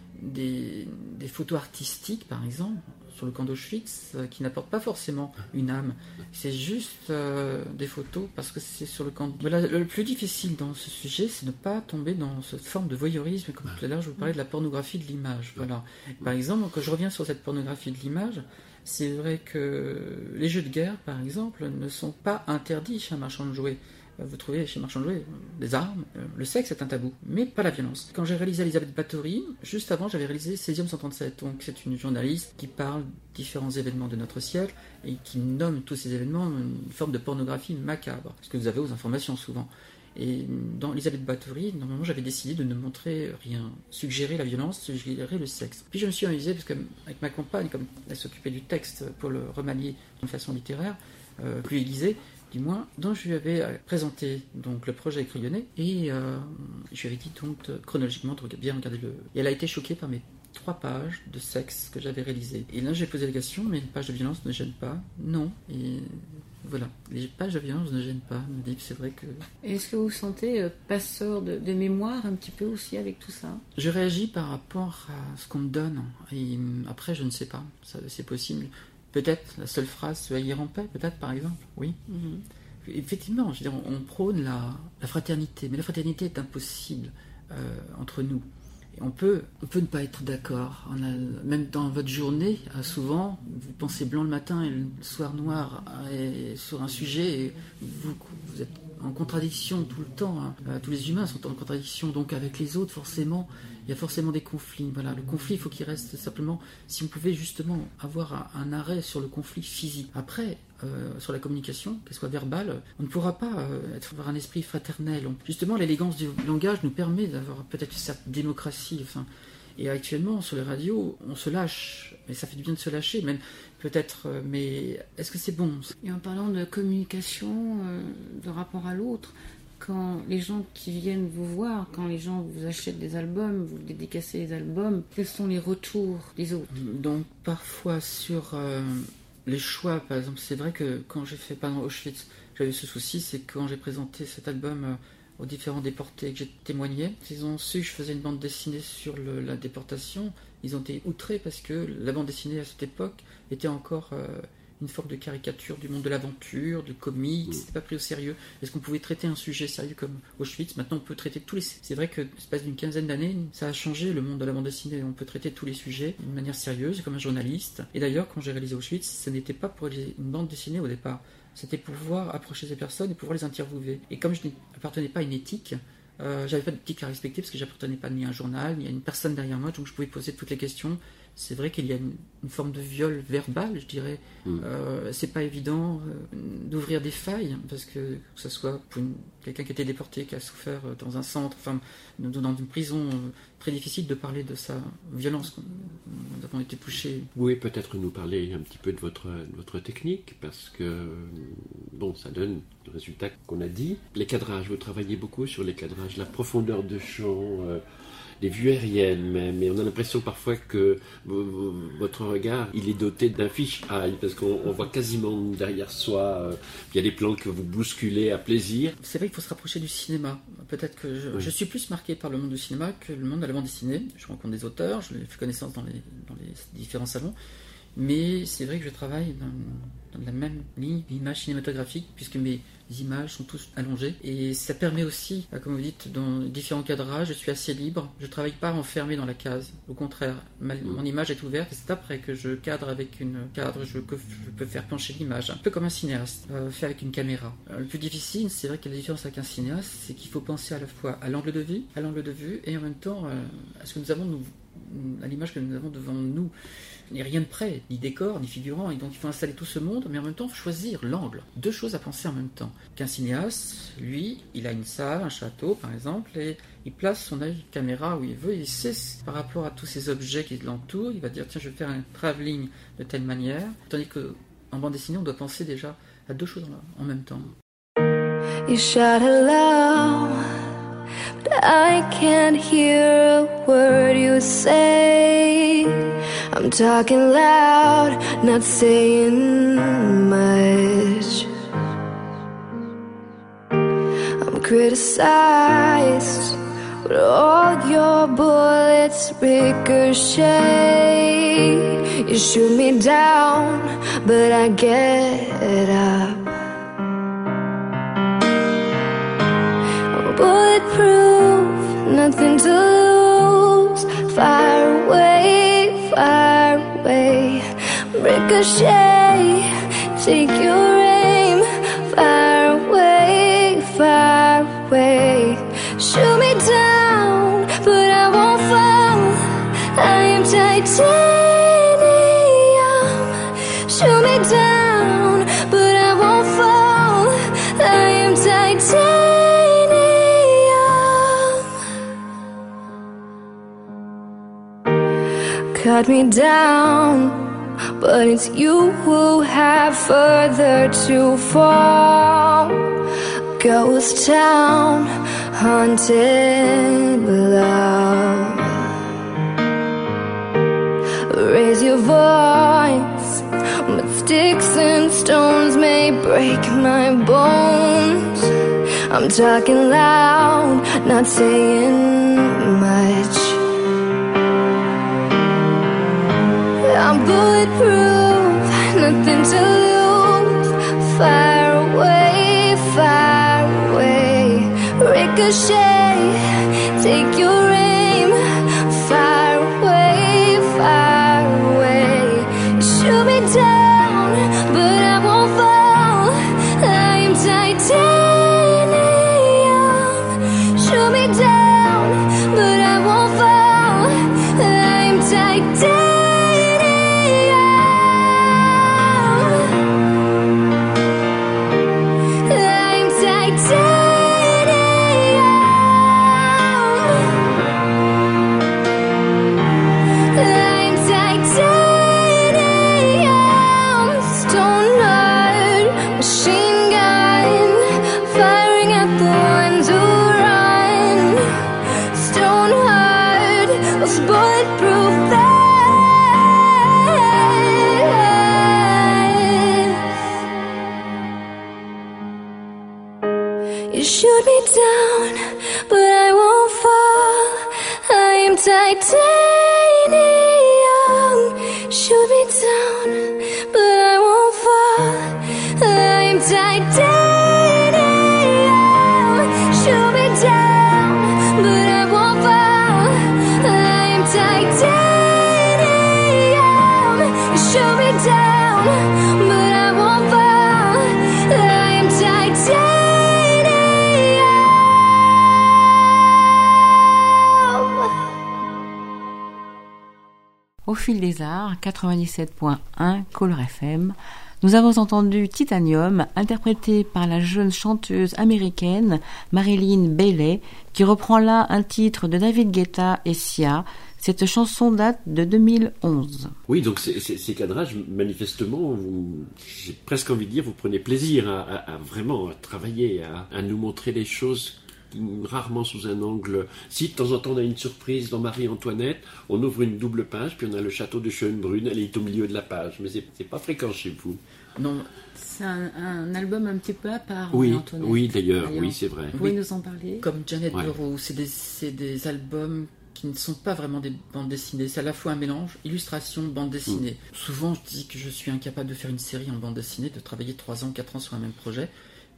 des, des photos artistiques, par exemple, sur le camp d'Auschwitz, euh, qui n'apportent pas forcément une âme. C'est juste euh, des photos parce que c'est sur le camp. Voilà, le plus difficile dans ce sujet, c'est de ne pas tomber dans cette forme de voyeurisme, comme tout à l'heure, je vous parlais de la pornographie de l'image. Voilà. Par exemple, quand je reviens sur cette pornographie de l'image, c'est vrai que les jeux de guerre, par exemple, ne sont pas interdits chez un marchand de jouets. Vous trouvez chez un marchand de jouets des armes, le sexe est un tabou, mais pas la violence. Quand j'ai réalisé Elisabeth Báthory, juste avant j'avais réalisé Césium cent trente-sept, donc c'est une journaliste qui parle de différents événements de notre siècle et qui nomme tous ces événements une forme de pornographie macabre, ce que vous avez aux informations souvent. Et dans Elisabeth Báthory, normalement, j'avais décidé de ne montrer rien, suggérer la violence, suggérer le sexe. Puis je me suis amusé, parce qu'avec ma compagne, comme elle s'occupait du texte pour le remanier d'une façon littéraire, euh, plus aiguisée, du moins, donc je lui avais présenté donc, le projet crayonné, et euh, je lui avais dit donc de, chronologiquement de bien regarder le... Et elle a été choquée par mes trois pages de sexe que j'avais réalisées. Et là, j'ai posé la question, mais une page de violence ne gêne pas ? Non. Et voilà, les pages de violence ne gênent pas. Me dit, c'est vrai que... Et est-ce que vous vous sentez euh, passeur de, de mémoire un petit peu aussi avec tout ça ? Je réagis par rapport à ce qu'on me donne. Et après, je ne sais pas. Ça, c'est possible. Peut-être la seule phrase, se haïr en paix, peut-être par exemple. Oui. Mm-hmm. Effectivement, je veux dire, on, on prône la, la fraternité. Mais la fraternité est impossible euh, entre nous. Et on peut, on peut ne pas être d'accord. On a, même dans votre journée, souvent, vous pensez blanc le matin et le soir noir et sur un sujet, et vous, vous êtes en contradiction tout le temps. Hein. Tous les humains sont en contradiction donc avec les autres, forcément. Il y a forcément des conflits. Voilà, le conflit, il faut qu'il reste simplement. Si on pouvait justement avoir un, un arrêt sur le conflit physique. Après, euh, sur la communication, qu'elle soit verbale, on ne pourra pas euh, être, avoir un esprit fraternel. On, justement, l'élégance du langage nous permet d'avoir peut-être une certaine démocratie. Enfin, et actuellement, sur les radios, on se lâche. Mais ça fait du bien de se lâcher, même peut-être. Euh, mais est-ce que c'est bon ? Et en parlant de communication, euh, de rapport à l'autre, quand les gens qui viennent vous voir, quand les gens vous achètent des albums, vous dédicacez les albums, quels sont les retours des autres ? Donc parfois sur euh, les choix, par exemple, c'est vrai que quand j'ai fait pendant Auschwitz, j'avais ce souci, c'est que quand j'ai présenté cet album euh, aux différents déportés que j'ai témoigné, ils ont su que je faisais une bande dessinée sur le, la déportation, ils ont été outrés parce que la bande dessinée à cette époque était encore... Euh, une forme de caricature du monde de l'aventure, de comics, mmh. c'était pas pris au sérieux. Est-ce qu'on pouvait traiter un sujet sérieux comme Auschwitz ? Maintenant, on peut traiter tous les... C'est vrai que l'espace d'une quinzaine d'années, ça a changé le monde de la bande dessinée. On peut traiter tous les sujets d'une manière sérieuse, comme un journaliste. Et d'ailleurs, quand j'ai réalisé Auschwitz, ce n'était pas pour réaliser une bande dessinée au départ. C'était pour pouvoir approcher ces personnes et pouvoir les interviewer. Et comme je n'appartenais pas à une éthique, euh, j'avais pas d'éthique à respecter parce que j'appartenais pas ni à un journal, ni à une personne derrière moi, donc je pouvais poser toutes les questions. C'est vrai qu'il y a une, une forme de viol verbal, je dirais. Mmh. Euh, c'est pas évident euh, d'ouvrir des failles, parce que que ce soit pour une, quelqu'un qui a été déporté, qui a souffert dans un centre, enfin, dans une prison, euh, très difficile de parler de sa violence. Nous avons été touchés. Vous pouvez peut-être nous parler un petit peu de votre, de votre technique, parce que, bon, ça donne le résultat qu'on a dit. Les cadrages, vous travaillez beaucoup sur les cadrages, la profondeur de champ... Euh, les vues aériennes, mais, mais on a l'impression parfois que v- v- votre regard, il est doté d'un fish-eye, parce qu'on on voit quasiment derrière soi, euh, il y a des plans que vous bousculez à plaisir. C'est vrai qu'il faut se rapprocher du cinéma. Peut-être que je, oui. je suis plus marqué par le monde du cinéma que le monde de la bande dessinée. Je rencontre des auteurs, je fais connaissance dans les, dans les différents salons, mais c'est vrai que je travaille dans, dans la même ligne d'image cinématographique, puisque mes images sont tous allongées, et ça permet aussi, comme vous dites, dans différents cadrages, je suis assez libre, je ne travaille pas enfermé dans la case, au contraire, ma, mmh. mon image est ouverte, et c'est après que je cadre avec une cadre, je, que je peux faire pencher l'image, un peu comme un cinéaste, euh, fait avec une caméra. Euh, le plus difficile, c'est vrai que la différence avec un cinéaste, c'est qu'il faut penser à la fois à l'angle de vue, à l'angle de vue, et en même temps euh, à ce que nous avons nous, à l'image que nous avons devant nous, il n'y a rien de prêt, ni décor, ni figurant, et donc il faut installer tout ce monde, mais en même temps, il faut choisir l'angle. Deux choses à penser en même temps. Qu'un cinéaste, lui, il a une salle, un château, par exemple, et il place son œil caméra où il veut, il sait par rapport à tous ces objets qui l'entourent, il va dire, tiens, je vais faire un travelling de telle manière, tandis qu'en bande dessinée, on doit penser déjà à deux choses en même temps. You shout aloud, but I can't hear a word you say. I'm talking loud, not saying much. I'm criticized, but all your bullets ricochet. You shoot me down, but I get up. I'm bulletproof, nothing to lose. Fire away, fire away. Ricochet, take your aim. Fire away, fire away. Shoot me down, but I won't fall. I am titanium. Shoot me down, but I won't fall. I am titanium. Cut me down, but it's you who have further to fall. Ghost town, haunted love. Raise your voice, but sticks and stones may break my bones. I'm talking loud, not saying much. I'm bulletproof, nothing to lose. Fire away, fire away. Ricochet, take your aim. Fire away, fire away. Shoot me down, but I won't fall. I am titanium. Shoot me down, but I won't fall. I am titanium. You shoot me down, but I won't fall. I am titanium. Shoot me down, but I won't fall. I am titanium. Shoot me down, but I won't fall. I am titanium. Shoot me down, but I won't fall. I am titanium. Au fil des arts, quatre-vingt-dix-sept point un Color F M, nous avons entendu Titanium, interprété par la jeune chanteuse américaine Marilyn Bailey, qui reprend là un titre de David Guetta et Sia. Cette chanson date de deux mille onze. Oui, donc ces, ces, ces cadrages, manifestement, vous, j'ai presque envie de dire, vous prenez plaisir à, à, à vraiment à travailler, à, à nous montrer les choses rarement sous un angle. Si de temps en temps on a une surprise dans Marie-Antoinette, on ouvre une double page, puis on a le château de Schönbrunn, elle est au milieu de la page, mais c'est, c'est pas fréquent chez vous. Non, c'est un, un album un petit peu à part. Oui, oui d'ailleurs, d'ailleurs, oui c'est vrai. Vous pouvez oui, nous en parler? Comme Janet ouais. Burrow, c'est des, c'est des albums qui ne sont pas vraiment des bandes dessinées, c'est à la fois un mélange, illustration, bande dessinée. Mmh. Souvent je dis que je suis incapable de faire une série en bande dessinée, de travailler trois ans, quatre ans sur un même projet,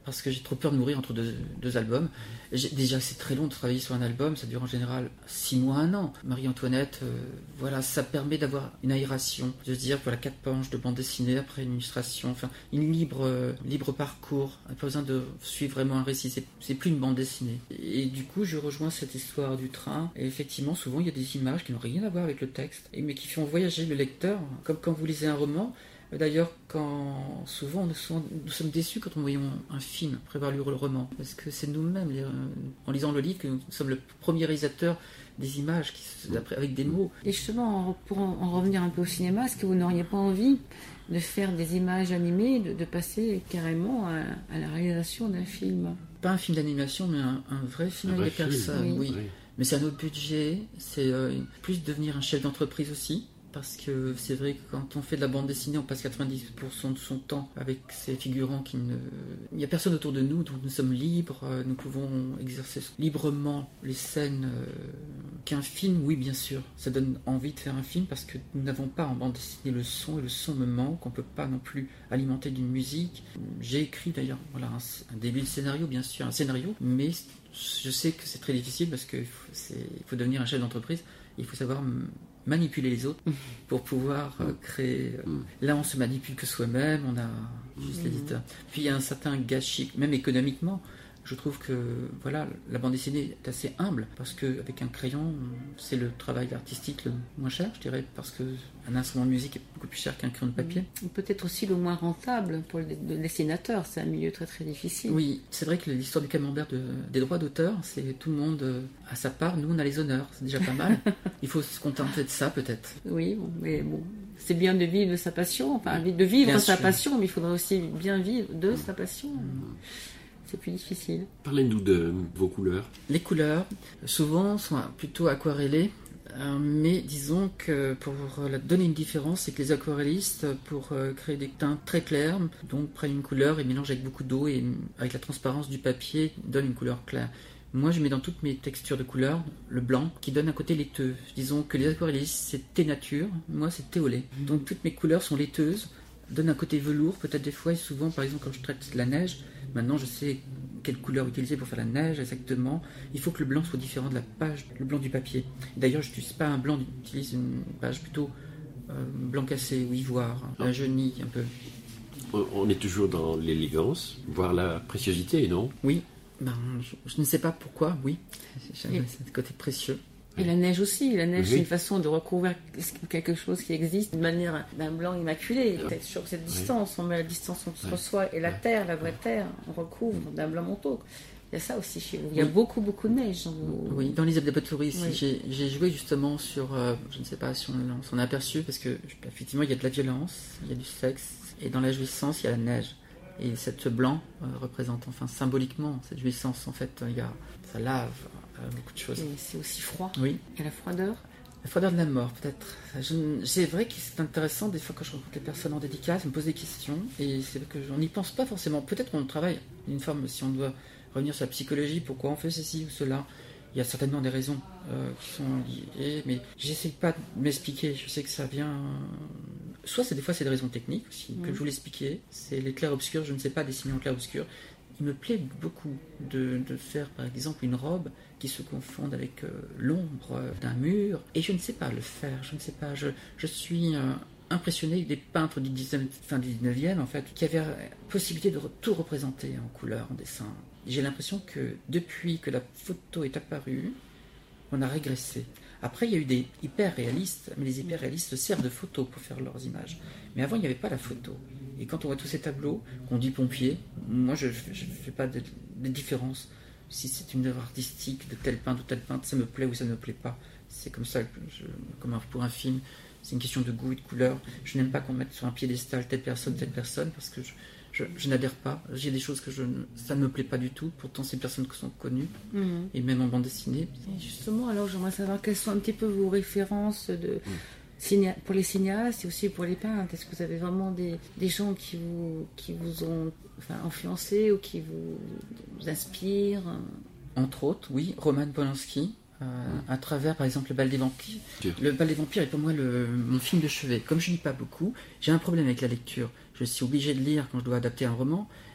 parce que j'ai trop peur de mourir entre deux, deux albums. J'ai, déjà, c'est très long de travailler sur un album, ça dure en général six mois, un an. Marie-Antoinette, euh, voilà, ça permet d'avoir une aération, de se dire, voilà, quatre pages de bande dessinée, après une illustration, enfin, une libre, euh, libre parcours. On n'a pas besoin de suivre vraiment un récit, c'est, c'est plus une bande dessinée. Et du coup, je rejoins cette histoire du train, et effectivement, souvent, il y a des images qui n'ont rien à voir avec le texte, mais qui font voyager le lecteur, comme quand vous lisez un roman. D'ailleurs, quand souvent nous sommes, nous sommes déçus quand nous voyons un film après avoir lu le roman, parce que c'est nous-mêmes, les, en lisant le livre, que nous sommes le premier réalisateur des images qui, avec des mots. Et justement, pour en, en revenir un peu au cinéma, est-ce que vous n'auriez pas envie de faire des images animées, de, de passer carrément à, à la réalisation d'un film? Pas un film d'animation, mais un, un vrai film un avec vrai des personnes, film, oui. oui. Mais c'est un autre budget, c'est euh, plus devenir un chef d'entreprise aussi. Parce que c'est vrai que quand on fait de la bande dessinée, on passe quatre-vingt-dix pour cent de son temps avec ces figurants qui ne... Il n'y a personne autour de nous, donc nous sommes libres, nous pouvons exercer librement les scènes qu'un film, oui bien sûr, ça donne envie de faire un film parce que nous n'avons pas en bande dessinée le son, et le son me manque, on ne peut pas non plus alimenter d'une musique. J'ai écrit d'ailleurs voilà, un, un début de scénario, bien sûr, un scénario, mais je sais que c'est très difficile parce qu'il faut, il faut devenir un chef d'entreprise, il faut savoir manipuler les autres pour pouvoir euh, créer. Là, on se manipule que soi-même, on a juste l'éditeur. Puis il y a un certain gâchis, même économiquement. Je trouve que voilà, la bande dessinée est assez humble parce qu'avec un crayon, c'est le travail artistique le moins cher, je dirais, parce qu'un instrument de musique est beaucoup plus cher qu'un crayon de papier. Peut-être aussi le moins rentable pour le dessinateur, c'est un milieu très très difficile. Oui, c'est vrai que l'histoire du camembert de, des droits d'auteur, c'est tout le monde à sa part, nous on a les honneurs, c'est déjà pas mal. Il faut se contenter de ça peut-être. Oui, bon, mais bon, c'est bien de vivre de sa passion, enfin de vivre bien sa sûr. passion, mais il faudrait aussi bien vivre de mmh. sa passion. Mmh. C'est plus difficile. Parlez-nous de vos couleurs. Les couleurs, souvent, sont plutôt aquarellées, euh, mais disons que pour donner une différence, c'est que les aquarellistes, pour euh, créer des teintes très claires, donc prennent une couleur et mélangent avec beaucoup d'eau et avec la transparence du papier, donnent une couleur claire. Moi, je mets dans toutes mes textures de couleurs le blanc qui donne un côté laiteux. Disons que les aquarellistes, c'est thé nature, moi, c'est thé au lait. Donc toutes mes couleurs sont laiteuses, donnent un côté velours, peut-être des fois, et souvent, par exemple, quand je traite la neige, maintenant je sais quelle couleur utiliser pour faire la neige exactement. Il faut que le blanc soit différent de la page, le blanc du papier. D'ailleurs, je n'utilise pas un blanc, j'utilise une page plutôt euh, blanc cassé ou ivoire, un jauni un peu. On est toujours dans l'élégance, voire la préciosité, non? Oui, ben, je, je ne sais pas pourquoi, oui. J'aime ce côté précieux. Et la neige aussi, la neige oui. c'est une façon de recouvrir quelque chose qui existe d'une manière d'un blanc immaculé. Peut-être sur cette distance, oui. on met la distance entre oui. soi et la terre, la vraie terre, on recouvre d'un blanc manteau. Il y a ça aussi chez vous. Il y a oui. beaucoup, beaucoup de neige. Dans vos... Oui, dans les Abdabatouri, oui. j'ai, j'ai joué justement sur, euh, je ne sais pas si on s'en a aperçu, parce que effectivement il y a de la violence, il y a du sexe, et dans la jouissance il y a la neige. Et cette blanc euh, représente enfin symboliquement cette jouissance. En fait, il y a, ça lave euh, beaucoup de choses. Et c'est aussi froid. Oui. Et la froideur. La froideur de la mort, peut-être. Je, c'est vrai que c'est intéressant des fois quand je rencontre les personnes en dédicace, je me pose des questions et c'est vrai que on n'y pense pas forcément. Peut-être qu'on travaille d'une forme, si on doit revenir sur la psychologie, pourquoi on fait ceci ou cela. Il y a certainement des raisons euh, qui sont liées, mais j'essaie pas de m'expliquer. Je sais que ça vient. Soit c'est des fois c'est des raisons techniques aussi mmh. que je voulais expliquer. C'est les clairs-obscurs. Je ne sais pas dessiner en clair-obscur. Il me plaît beaucoup de, de faire par exemple une robe qui se confonde avec euh, l'ombre d'un mur, et je ne sais pas le faire. Je ne sais pas. Je, je suis euh, impressionné des peintres du dix-neuvième, fin du dix-neuvième en fait, qui avaient la possibilité de tout représenter en couleur, en dessin. J'ai l'impression que depuis que la photo est apparue, on a régressé. Après, il y a eu des hyper-réalistes, mais les hyper-réalistes servent de photos pour faire leurs images. Mais avant, il n'y avait pas la photo. Et quand on voit tous ces tableaux, qu'on dit pompier, moi, je ne fais pas de, de différence. Si c'est une œuvre artistique de tel peintre ou tel peintre, ça me plaît ou ça ne me plaît pas. C'est comme ça, que je, comme pour un film, c'est une question de goût et de couleur. Je n'aime pas qu'on mette sur un piédestal telle personne, telle personne, parce que je... Je, je n'adhère pas. J'ai des choses que je, ça ne me plaît pas du tout. Pourtant, ces personnes qui sont connues, mmh. et même en bande dessinée. Et justement, alors j'aimerais savoir quelles sont un petit peu vos références de, mmh. ciné- pour les cinéastes et aussi pour les peintres. Est-ce que vous avez vraiment des, des gens qui vous, qui vous ont enfin, influencé ou qui vous, vous inspirent? Entre autres, oui, Roman Polanski. Euh, mmh. À travers par exemple le Bal des Vampires. Le Bal des Vampires est pour moi le, mon film de chevet. Comme je lis pas beaucoup, j'ai un problème avec la lecture. Je suis obligé de lire quand je dois adapter un roman,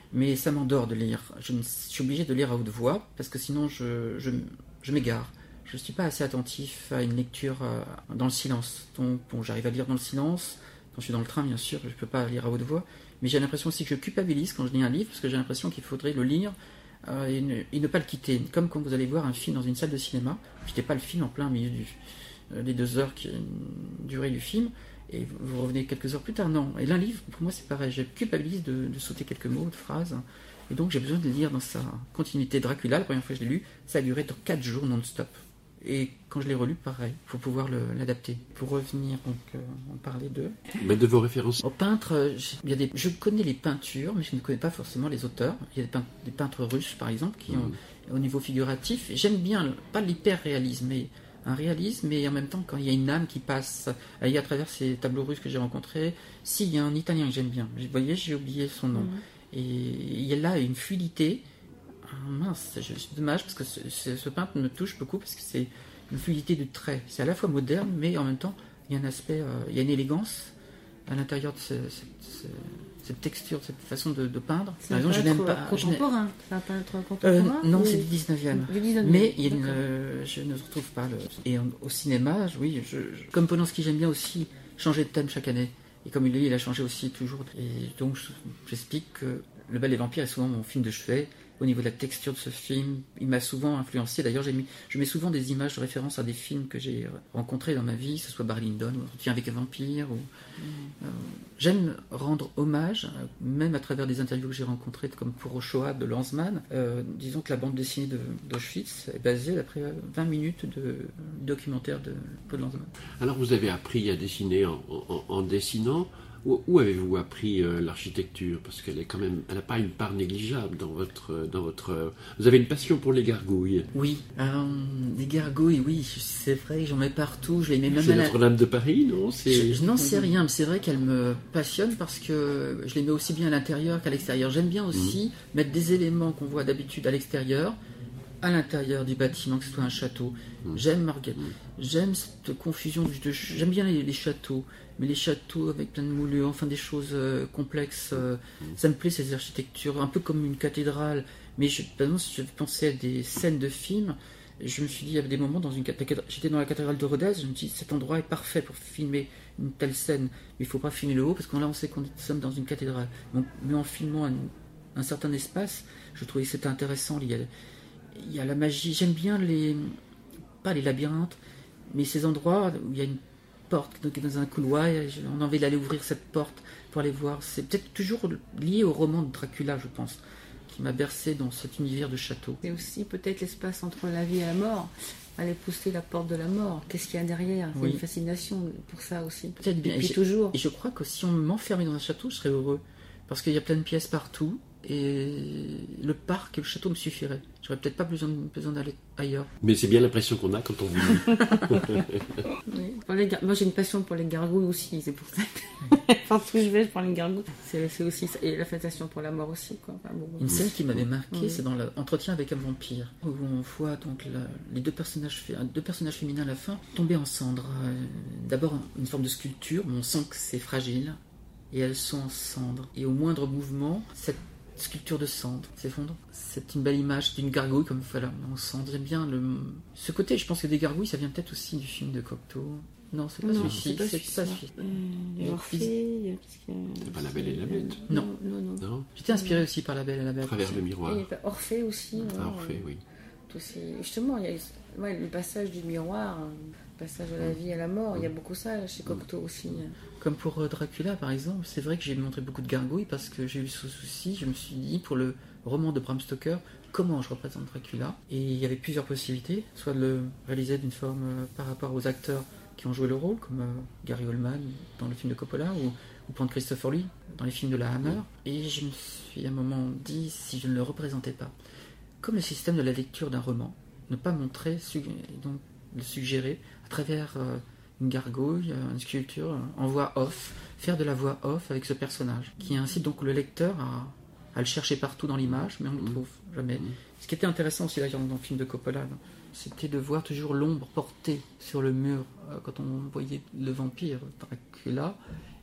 Mais ça m'endort de lire. Je, me, je suis obligé de lire à haute voix, parce que sinon je, je, je m'égare. Je ne suis pas assez attentif à une lecture euh, dans le silence. Donc bon, j'arrive à lire dans le silence. Quand je suis dans le train, bien sûr, je ne peux pas lire à haute voix. Mais j'ai l'impression aussi que je culpabilise quand je lis un livre, parce que j'ai l'impression qu'il faudrait le lire euh, et, ne, et ne pas le quitter. Comme quand vous allez voir un film dans une salle de cinéma, vous ne quittez pas le film en plein milieu du, euh, des deux heures qui est une durée du film, et vous, vous revenez quelques heures plus tard. Non. Et l'un livre, pour moi, c'est pareil. Je culpabilise de, de sauter quelques mots, de phrases. Et donc, j'ai besoin de le lire dans sa continuité. Dracula, la première fois que je l'ai lu, ça a duré quatre jours non-stop. Et quand je l'ai relu, pareil, il faut pouvoir le, l'adapter. Pour revenir, donc, euh, on parlait de... Mais de vos références. Au peintre, il y a des, je connais les peintures, mais je ne connais pas forcément les auteurs. Il y a des peintres, des peintres russes, par exemple, qui ont, mmh. au niveau figuratif, et j'aime bien, pas l'hyper-réalisme, mais un réalisme, mais en même temps, quand il y a une âme qui passe, et à travers ces tableaux russes que j'ai rencontrés, si, il y a un Italien que j'aime bien. Vous voyez, j'ai oublié son nom. Mmh. Et il y a là une fluidité. Ah, mince, c'est dommage parce que ce, ce, ce peintre me touche beaucoup parce que c'est une fluidité de trait. C'est à la fois moderne, mais en même temps, il y a un aspect, euh, il y a une élégance à l'intérieur de ce, ce, ce, cette texture, cette façon de, de peindre. C'est un peintre contemporain. C'est un peintre contemporain. Euh, non, ou... c'est du dix-neuvième. Du dix-neuvième. Mais il y a une, euh, je ne retrouve pas le. Et en, au cinéma, oui, je, je, comme Polanski, j'aime bien aussi changer de thème chaque année. Et comme il est, il a changé aussi toujours. Et donc, j'explique que Le Bal des Vampires est souvent mon film de chevet. Au niveau de la texture de ce film, il m'a souvent influencé. D'ailleurs, j'ai mis, je mets souvent des images de référence à des films que j'ai rencontrés dans ma vie, que ce soit Barry Lyndon ou Entretien avec un vampire. Ou, mmh. euh, j'aime rendre hommage, même à travers des interviews que j'ai rencontrées, comme pour Ochoa de Lanzmann. Euh, disons que la bande dessinée de, d'Auschwitz est basée après vingt minutes de documentaire de Paul Lanzmann. Alors, vous avez appris à dessiner en, en, en dessinant. Où, où avez-vous appris euh, l'architecture? Parce qu'elle est quand même, elle n'a pas une part négligeable dans votre, dans votre. Vous avez une passion pour les gargouilles. Oui, euh, les gargouilles, oui, c'est vrai, j'en mets partout. Je les mets même c'est à la... Notre-Dame de Paris, non? C'est... Je, je n'en sais rien, mais c'est vrai qu'elle me passionne parce que je les mets aussi bien à l'intérieur qu'à l'extérieur. J'aime bien aussi mmh. mettre des éléments qu'on voit d'habitude à l'extérieur, à l'intérieur du bâtiment, que ce soit un château. Mmh. J'aime Marguerite. Mmh. J'aime cette confusion. De, j'aime bien les, les châteaux, mais les châteaux avec plein de moulures, enfin des choses euh, complexes. Euh, mmh. Ça me plaît, ces architectures, un peu comme une cathédrale. Mais je, par exemple, si je pensais à des scènes de films, je me suis dit, il y avait des moments dans une cathédrale. J'étais dans la cathédrale de Rodez, je me dis, cet endroit est parfait pour filmer une telle scène. Mais il ne faut pas filmer le haut, parce que là, on sait qu'on est sommes dans une cathédrale. Donc, mais en filmant un, un certain espace, je trouvais que c'était intéressant. Il y a, il y a la magie. J'aime bien les. Pas les labyrinthes, mais ces endroits où il y a une porte donc dans un couloir, et on a envie d'aller ouvrir cette porte pour aller voir. C'est peut-être toujours lié au roman de Dracula, je pense, qui m'a bercé dans cet univers de château. Et aussi peut-être l'espace entre la vie et la mort, aller pousser la porte de la mort. Qu'est-ce qu'il y a derrière? C'est oui. une fascination pour ça aussi. Peut-être bien. Depuis et toujours. Et je crois que si on m'enfermait dans un château, je serais heureux, parce qu'il y a plein de pièces partout. Et le parc et le château me suffiraient. J'aurais peut-être pas besoin, besoin d'aller ailleurs. Mais c'est bien l'impression qu'on a quand on vous lit. Oui. Pour les gar... Moi j'ai une passion pour les gargouilles aussi, c'est pour ça. Partout où je vais, je prends les gargouilles. C'est, c'est aussi ça. Et la fascination pour la mort aussi. Quoi. Enfin, bon, bon. Une scène qui m'avait marqué, oui. c'est dans l'entretien avec un vampire, où on voit donc la, les deux personnages, deux personnages féminins à la fin tomber en cendres. D'abord une forme de sculpture, où on sent que c'est fragile, et elles sont en cendres. Et au moindre mouvement, cette sculpture de cendre s'effondre. C'est une belle image d'une gargouille comme voilà, en cendre. J'aime bien le... ce côté. Je pense que des gargouilles, ça vient peut-être aussi du film de Cocteau. Non, c'est pas celui-ci. C'est pas c'est celui-ci. Pas celui-ci. Euh, Orphée, c'est pas La Belle et la Bête. Non, non, non. non. J'étais inspiré aussi par La Belle et la Bête. Travers le miroir. Et Orphée aussi. Ah, Orphée, oui. Tout ces... Justement, il y a ouais, le passage du miroir. Passage de la vie à la mort, il y a beaucoup ça chez Cocteau aussi. Comme pour Dracula par exemple, c'est vrai que j'ai montré beaucoup de gargouilles parce que j'ai eu ce souci, je me suis dit pour le roman de Bram Stoker, comment je représente Dracula? Et il y avait plusieurs possibilités, soit de le réaliser d'une forme euh, par rapport aux acteurs qui ont joué le rôle, comme euh, Gary Oldman dans le film de Coppola, ou, ou prendre Christopher Lee dans les films de la Hammer. Et je me suis à un moment dit si je ne le représentais pas. Comme le système de la lecture d'un roman, ne pas montrer, donc le suggérer à travers euh, une gargouille, euh, une sculpture, euh, en voix off, faire de la voix off avec ce personnage, qui incite donc le lecteur à, à le chercher partout dans l'image, mais on ne le trouve jamais. Mmh. Ce qui était intéressant aussi d'ailleurs dans le film de Coppola, là, c'était de voir toujours l'ombre portée sur le mur euh, quand on voyait le vampire Dracula,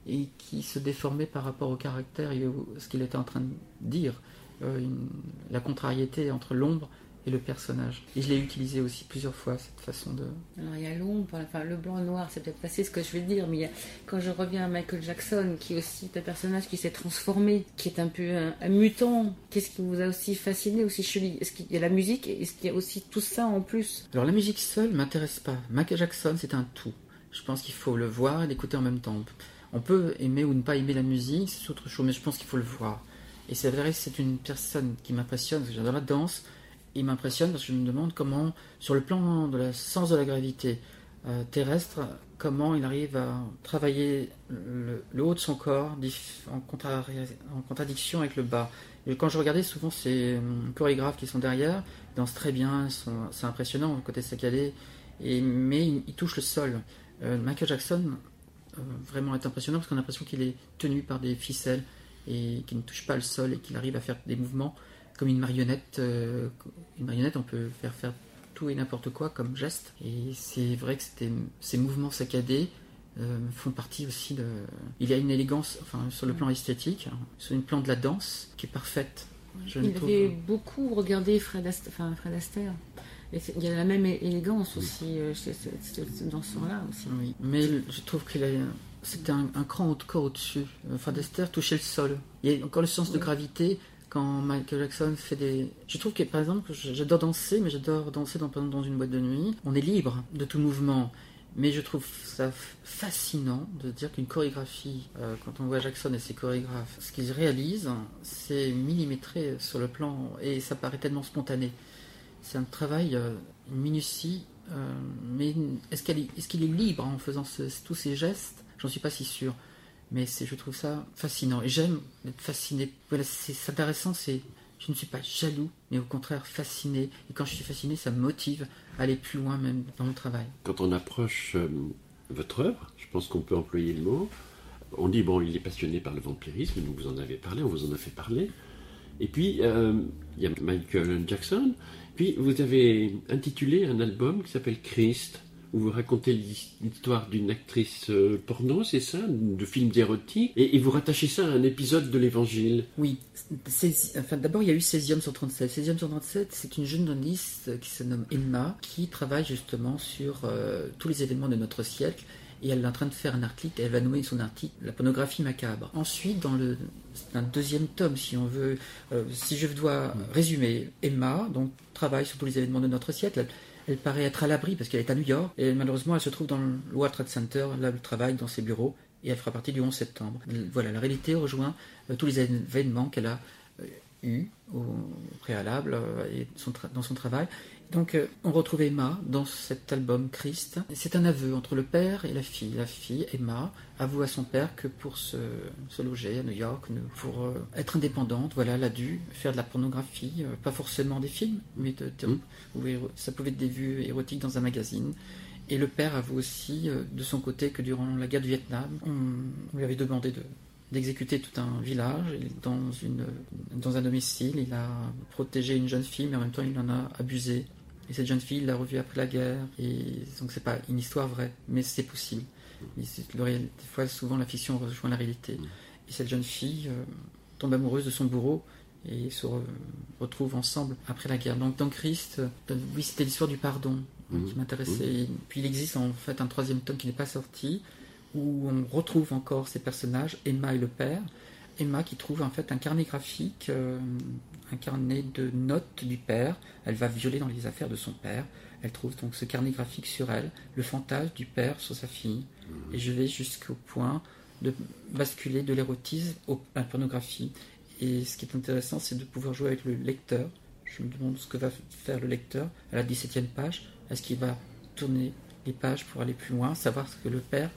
et qui se déformait par rapport au caractère et au, ce qu'il était en train de dire. Euh, une, la contrariété entre l'ombre et le personnage. Et je l'ai utilisé aussi plusieurs fois, cette façon de... Alors il y a l'ombre, enfin le blanc et le noir, c'est peut-être passé ce que je vais dire, mais il y a, quand je reviens à Michael Jackson, qui est aussi un personnage qui s'est transformé, qui est un peu un, un mutant, qu'est-ce qui vous a aussi fasciné, aussi chez Est-ce qu'il y a la musique, est-ce qu'il y a aussi tout ça en plus? Alors la musique seule m'intéresse pas. Michael Jackson, c'est un tout. Je pense qu'il faut le voir et l'écouter en même temps. On peut aimer ou ne pas aimer la musique, c'est autre chose, mais je pense qu'il faut le voir. Et c'est vrai que c'est une personne qui m'impressionne, parce que j'adore la danse. Il m'impressionne parce que je me demande comment, sur le plan de la sens de la gravité euh, terrestre, comment il arrive à travailler le, le haut de son corps en, contra, en contradiction avec le bas. Et quand je regardais souvent ces hum, chorégraphes qui sont derrière, ils dansent très bien, sont, c'est impressionnant le côté saccadé, et, mais ils il touchent le sol. Euh, Michael Jackson euh, vraiment est impressionnant parce qu'on a l'impression qu'il est tenu par des ficelles et qu'il ne touche pas le sol et qu'il arrive à faire des mouvements comme une marionnette. Euh, une marionnette, on peut faire faire tout et n'importe quoi comme geste. Et c'est vrai que c'était, ces mouvements saccadés euh, font partie aussi de... Il y a une élégance, enfin, sur le plan esthétique, hein, sur le plan de la danse, qui est parfaite. Je Il trouve... avait beaucoup regardé Fred Astaire. Enfin, Fred Astaire. Et il y a la même élégance aussi euh, chez ce, ce, ce danseur-là aussi. Oui, mais je trouve qu'il a... C'était un, un cran encore au-dessus. Fred Astaire touchait le sol. Il y a encore le sens oui. de gravité. Quand Michael Jackson fait des... Je trouve que, par exemple, j'adore danser, mais j'adore danser dans, dans une boîte de nuit. On est libre de tout mouvement. Mais je trouve ça fascinant de dire qu'une chorégraphie, euh, quand on voit Jackson et ses chorégraphes, ce qu'ils réalisent, c'est millimétré sur le plan, et ça paraît tellement spontané. C'est un travail, euh, une minutie, euh, mais est-ce, qu'elle est, est-ce qu'il est libre en faisant ce, tous ces gestes? J'en suis pas si sûr. Mais c'est, je trouve ça fascinant. Et j'aime être fasciné. Voilà, c'est, c'est intéressant, c'est, je ne suis pas jaloux, mais au contraire fasciné. Et quand je suis fasciné, ça me motive à aller plus loin même dans mon travail. Quand on approche euh, votre œuvre, je pense qu'on peut employer le mot. On dit, bon, il est passionné par le vampirisme, donc vous en avez parlé, on vous en a fait parler. Et puis, euh, il y a Michael Jackson. Puis, vous avez intitulé un album qui s'appelle Christ, où vous racontez l'histoire d'une actrice porno, c'est ça, de films érotiques, et, et vous rattachez ça à un épisode de l'Évangile. Oui, c'est, enfin, d'abord il y a eu Césium cent trente-sept. Césium cent trente-sept, c'est une jeune journaliste qui se nomme Emma, qui travaille justement sur euh, tous les événements de notre siècle, et elle est en train de faire un article, et elle va nommer son article « La pornographie macabre ». Ensuite, dans le un deuxième tome, si on veut, euh, si je dois résumer, Emma donc, travaille sur tous les événements de notre siècle. Elle, elle paraît être à l'abri parce qu'elle est à New York, et malheureusement elle se trouve dans le World Trade Center, là elle travaille dans ses bureaux, et elle fera partie du onze septembre. Voilà, la réalité rejoint euh, tous les événements qu'elle a euh, eus au préalable euh, et son tra- dans son travail. Donc euh, on retrouve Emma dans cet album Christ. C'est un aveu entre le père et la fille. La fille, Emma, avoue à son père que pour se, se loger à New York, pour euh, être indépendante, voilà, elle a dû faire de la pornographie, euh, pas forcément des films, mais de, de, mmh. où, ça pouvait être des vues érotiques dans un magazine. Et le père avoue aussi euh, de son côté que durant la guerre du Vietnam, on, on lui avait demandé de d'exécuter tout un village dans, une, dans un domicile. Il a protégé une jeune fille, mais en même temps il en a abusé. Et cette jeune fille, il l'a revue après la guerre. Et donc c'est pas une histoire vraie, mais c'est possible. Et c'est le réel, des fois, souvent la fiction rejoint la réalité. Et cette jeune fille euh, tombe amoureuse de son bourreau et se re- retrouvent ensemble après la guerre. Donc dans Christ, euh, oui, c'était l'histoire du pardon mmh. qui m'intéressait. Mmh. Et puis il existe en fait un troisième tome qui n'est pas sorti, où on retrouve encore ces personnages, Emma et le père. Emma qui trouve en fait un carnet graphique, euh, un carnet de notes du père. Elle va violer dans les affaires de son père. Elle trouve donc ce carnet graphique sur elle, le fantasme du père sur sa fille. Mmh. Et je vais jusqu'au point de basculer de l'érotisme à la pornographie. Et ce qui est intéressant, c'est de pouvoir jouer avec le lecteur. Je me demande ce que va faire le lecteur à la dix-septième page. Est-ce qu'il va tourner les pages pour aller plus loin, savoir ce que le père...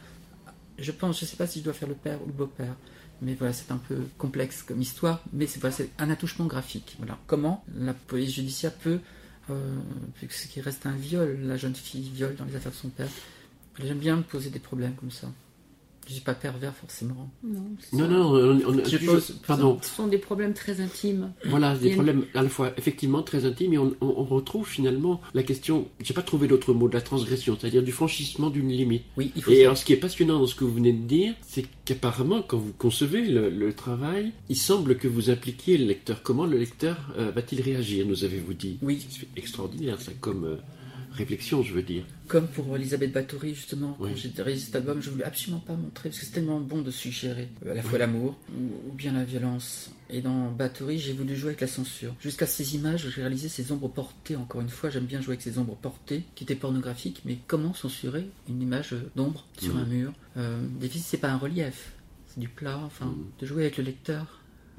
Je pense, je ne sais pas si je dois faire le père ou le beau-père, mais voilà, c'est un peu complexe comme histoire, mais c'est, voilà, c'est un attouchement graphique. Voilà. Comment la police judiciaire peut, euh, puisqu'il reste un viol, la jeune fille viole dans les affaires de son père. J'aime bien me poser des problèmes comme ça. Je suis pas pervers forcément. Non, ce Non, sont- non, on, on- Je je- pose- pardon. Ce sont des problèmes très intimes. Voilà, Il y des a- problèmes à la fois effectivement très intimes, et on, on- on retrouve finalement la question, j'ai pas trouvé d'autre mot, de la transgression, c'est-à-dire du franchissement d'une limite. Oui, il faut. Et alors, ce qui est passionnant dans ce que vous venez de dire, c'est qu'apparemment, quand vous concevez le, le travail, il semble que vous impliquiez le lecteur. Comment le lecteur euh, va-t-il réagir, nous avez-vous dit? Oui. C'est extraordinaire, ça, comme euh, réflexion, je veux dire. Comme pour Elisabeth Bathory, justement, quand Oui. j'ai réalisé cet album, je voulais absolument pas montrer, parce que c'est tellement bon de suggérer euh, à la fois l'amour ou, ou bien la violence. Et dans Bathory, j'ai voulu jouer avec la censure. Jusqu'à ces images, j'ai réalisé ces ombres portées, encore une fois, j'aime bien jouer avec ces ombres portées, qui étaient pornographiques, mais comment censurer une image euh, d'ombre sur Mhm. un mur euh, Difficile, c'est pas un relief, c'est du plat, enfin, Mhm. de jouer avec le lecteur.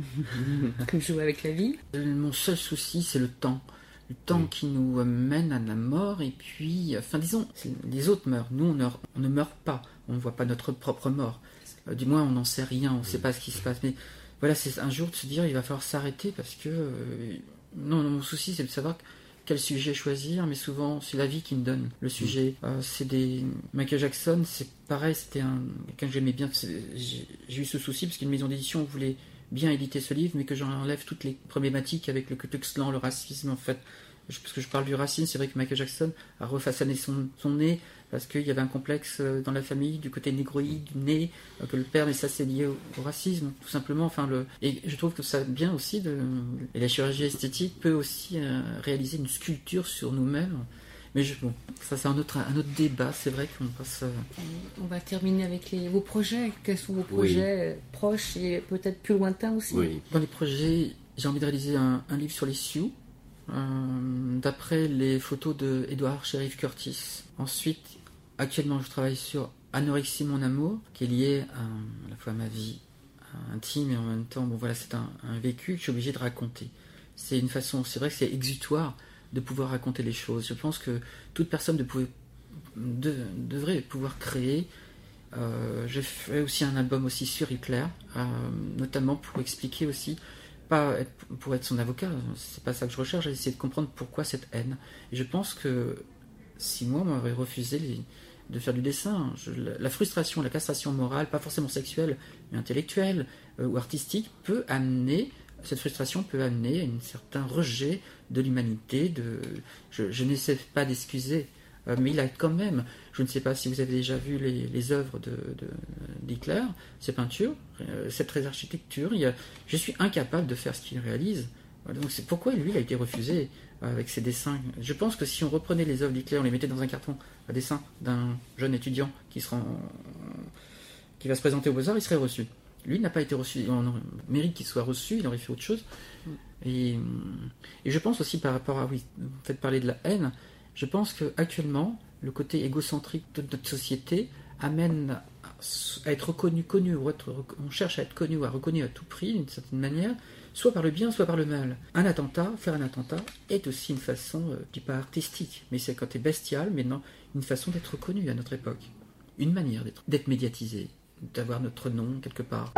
Comme jouer avec la vie. Euh, Mon seul souci, c'est le temps. Le temps Oui. qui nous euh, mène à la mort, et puis, enfin, disons, c'est- les autres meurent. Nous, on, meurt- on ne meurt pas. On ne voit pas notre propre mort. Euh, du moins, on n'en sait rien. On ne sait pas ce qui se passe. Mais voilà, c'est un jour de se dire, il va falloir s'arrêter parce que. euh, non, non, mon souci, c'est de savoir quel sujet choisir, mais souvent, c'est la vie qui me donne le sujet. Euh, c'est des. Michael Jackson, c'est pareil, c'était un. Quelqu'un que j'aimais bien. c'est- J'ai j'ai eu ce souci parce qu'une maison d'édition voulait bien éditer ce livre, mais que j'enlève toutes les problématiques avec le Ku Klux Klan, le racisme, en fait. Je- Parce que je parle du racisme, c'est vrai que Michael Jackson a refaçonné son, son nez, parce qu'il y avait un complexe euh, dans la famille, du côté négroïde, du nez, euh, que le père, mais ça c'est lié au, au racisme, tout simplement. Enfin, le, et je trouve que ça bien aussi, de, et la chirurgie esthétique peut aussi euh, réaliser une sculpture sur nous-mêmes. Mais je, bon, ça c'est un autre, un autre débat, c'est vrai qu'on passe... euh, On va terminer avec les, vos projets. Quels sont vos projets euh, proches et peut-être plus lointains aussi? Oui. Dans les projets, j'ai envie de réaliser un, un livre sur les Sioux, euh, d'après les photos de Edward Sheriff Curtis. Ensuite, actuellement, je travaille sur Anorexie, mon amour, qui est lié à, à la fois à ma vie intime et en même temps, bon voilà, c'est un, un vécu que je suis obligé de raconter. C'est une façon, c'est vrai que c'est exutoire de pouvoir raconter les choses. Je pense que toute personne de pouvoir- de- devrait pouvoir créer. Euh, j'ai fait aussi un album aussi sur Hitler, euh, notamment pour expliquer aussi, pas être- pour être son avocat, c'est pas ça que je recherche, j'ai essayé de comprendre pourquoi cette haine. Et je pense que si moi on m'avait refusé les- de faire du dessin, je- la, la frustration, la castration morale, pas forcément sexuelle, mais intellectuelle euh, ou artistique, peut amener, cette frustration peut amener à un certain rejet de l'humanité. De, je, je n'essaie pas d'excuser. Euh, mais il a quand même, je ne sais pas si vous avez déjà vu les, les œuvres de, de, d'Hitler, ses peintures, euh, cette très architecture, il y a, je suis incapable de faire ce qu'il réalise. Voilà, donc c'est pourquoi lui il a été refusé euh, avec ses dessins. Je pense que si on reprenait les œuvres d'Hitler, on les mettait dans un carton à dessin d'un jeune étudiant qui, sera en- qui va se présenter aux Beaux-Arts, il serait reçu. Lui n'a pas été reçu, on aurait- mérite qu'il soit reçu, il aurait fait autre chose. Et, et je pense aussi par rapport à, oui, vous faites parler de la haine, je pense qu'actuellement, le côté égocentrique de notre société amène à être reconnu, connu, ou être, on cherche à être connu ou à reconnu à tout prix, d'une certaine manière, soit par le bien, soit par le mal. Un attentat, faire un attentat, est aussi une façon, euh, je dis pas artistique, mais c'est un côté bestial, mais non, une façon d'être reconnu à notre époque. Une manière d'être, d'être médiatisé, d'avoir notre nom quelque part.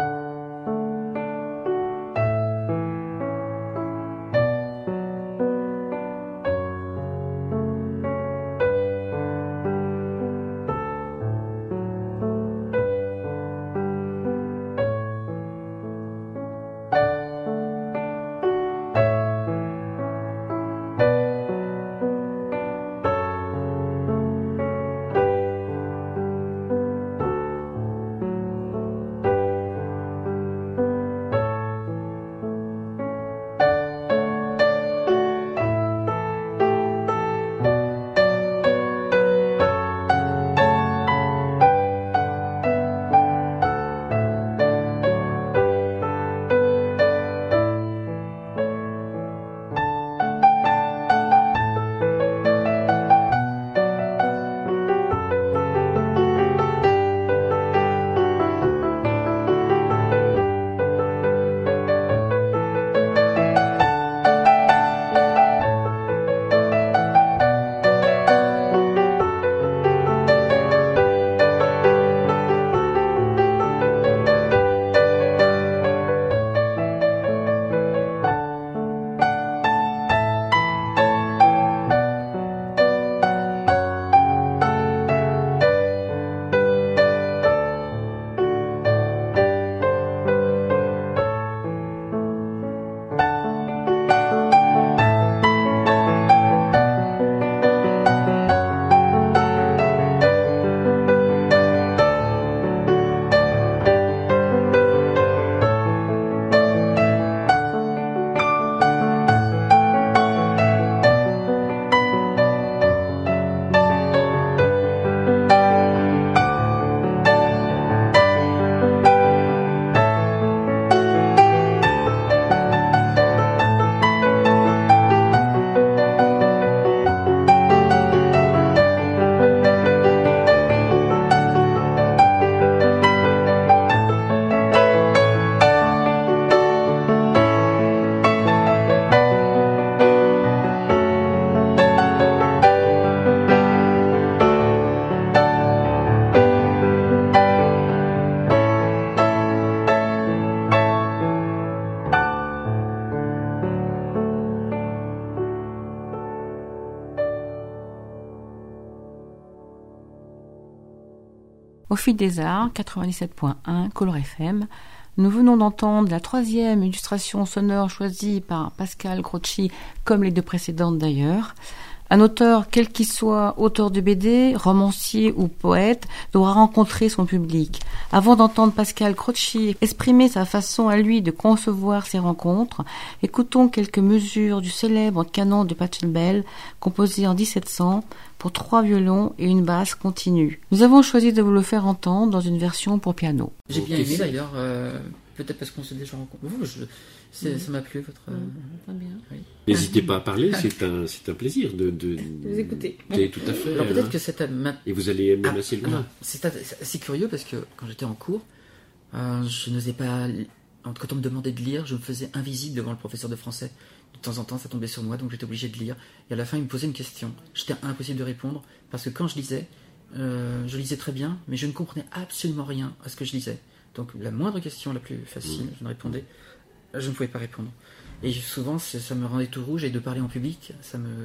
Au fil des arts, quatre-vingt-dix-sept point un, Color F M. Nous venons d'entendre la troisième illustration sonore choisie par Pascal Grocchi, comme les deux précédentes d'ailleurs. Un auteur, quel qu'il soit, auteur de B D, romancier ou poète, doit rencontrer son public. Avant d'entendre Pascal Grocchi exprimer sa façon à lui de concevoir ses rencontres, écoutons quelques mesures du célèbre canon de Pachelbel, composé en dix-sept cents, pour trois violons et une basse continue. Nous avons choisi de vous le faire entendre dans une version pour piano. J'ai bien aimé d'ailleurs, euh, peut-être parce qu'on s'est déjà rencontrés. Vous, je, c'est, mmh. Ça m'a plu, votre... Mmh, très bien. Oui. N'hésitez pas à parler, c'est un, c'est un plaisir de, de, de vous écouter. Oui, tout à fait. Alors peut-être hein. que c'est... Ma... Et vous allez même ah, assez loin. Alors, c'est assez curieux parce que quand j'étais en cours, euh, je n'osais pas... Quand on me demandait de lire, je me faisais invisible devant le professeur de français. De temps en temps, ça tombait sur moi, donc j'étais obligé de lire. Et à la fin, il me posait une question. J'étais impossible de répondre, parce que quand je lisais, euh, je lisais très bien, mais je ne comprenais absolument rien à ce que je lisais. Donc la moindre question, la plus facile, je ne répondais, je ne pouvais pas répondre. Et souvent, ça me rendait tout rouge, et de parler en public, ça me...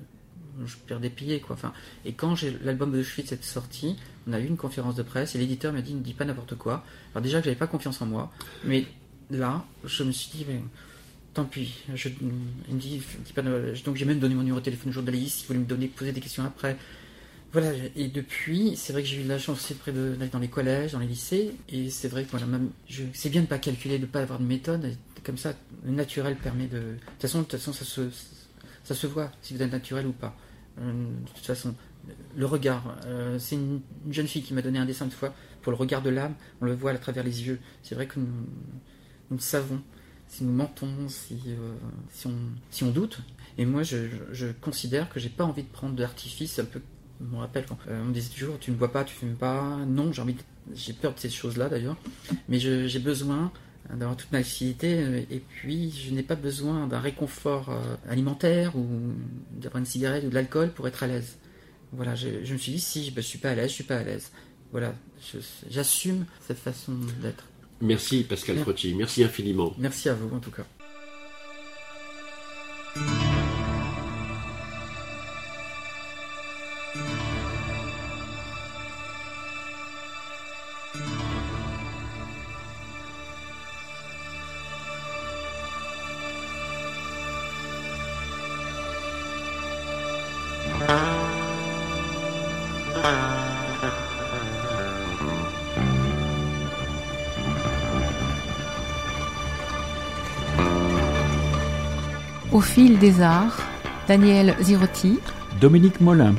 je perdais pied, quoi. Enfin, et quand j'ai... l'album de Auschwitz est sorti, on a eu une conférence de presse, et l'éditeur m'a dit, ne dis pas n'importe quoi. Alors déjà que j'avais pas confiance en moi, mais là, je me suis dit... Mais... tant pis, je, il me dit, dis pas, donc j'ai même donné mon numéro de téléphone au journaliste, il voulait me donner, poser des questions après. Voilà, et depuis, c'est vrai que j'ai eu la chance aussi de, d'aller dans les collèges, dans les lycées, et c'est vrai que voilà, même, je, c'est bien de ne pas calculer, de ne pas avoir de méthode, comme ça, le naturel permet de... De toute façon, de toute façon ça, se, ça se voit, si vous êtes naturel ou pas. Euh, de toute façon, le regard, euh, c'est une, une jeune fille qui m'a donné un dessin une fois, pour le regard de l'âme, on le voit à travers les yeux. C'est vrai que nous, nous savons. Si nous mentons, si, euh, si, on, si on doute. Et moi, je, je, je considère que j'ai pas envie de prendre d'artifice. Un peu, je me rappelle quand euh, on me disait toujours, tu ne bois pas, tu fumes pas. Non, j'ai envie, de, j'ai peur de ces choses-là d'ailleurs. Mais je, j'ai besoin d'avoir toute ma activité. Euh, et puis, je n'ai pas besoin d'un réconfort euh, alimentaire ou d'avoir une cigarette ou de l'alcool pour être à l'aise. Voilà, je, je me suis dit, si je ne suis pas à l'aise, je suis pas à l'aise. Voilà, je, j'assume cette façon d'être. Merci Pascal Grocchi, merci infiniment. Merci à vous en tout cas. Au fil des arts, Daniel Zirotti, Dominique Molin.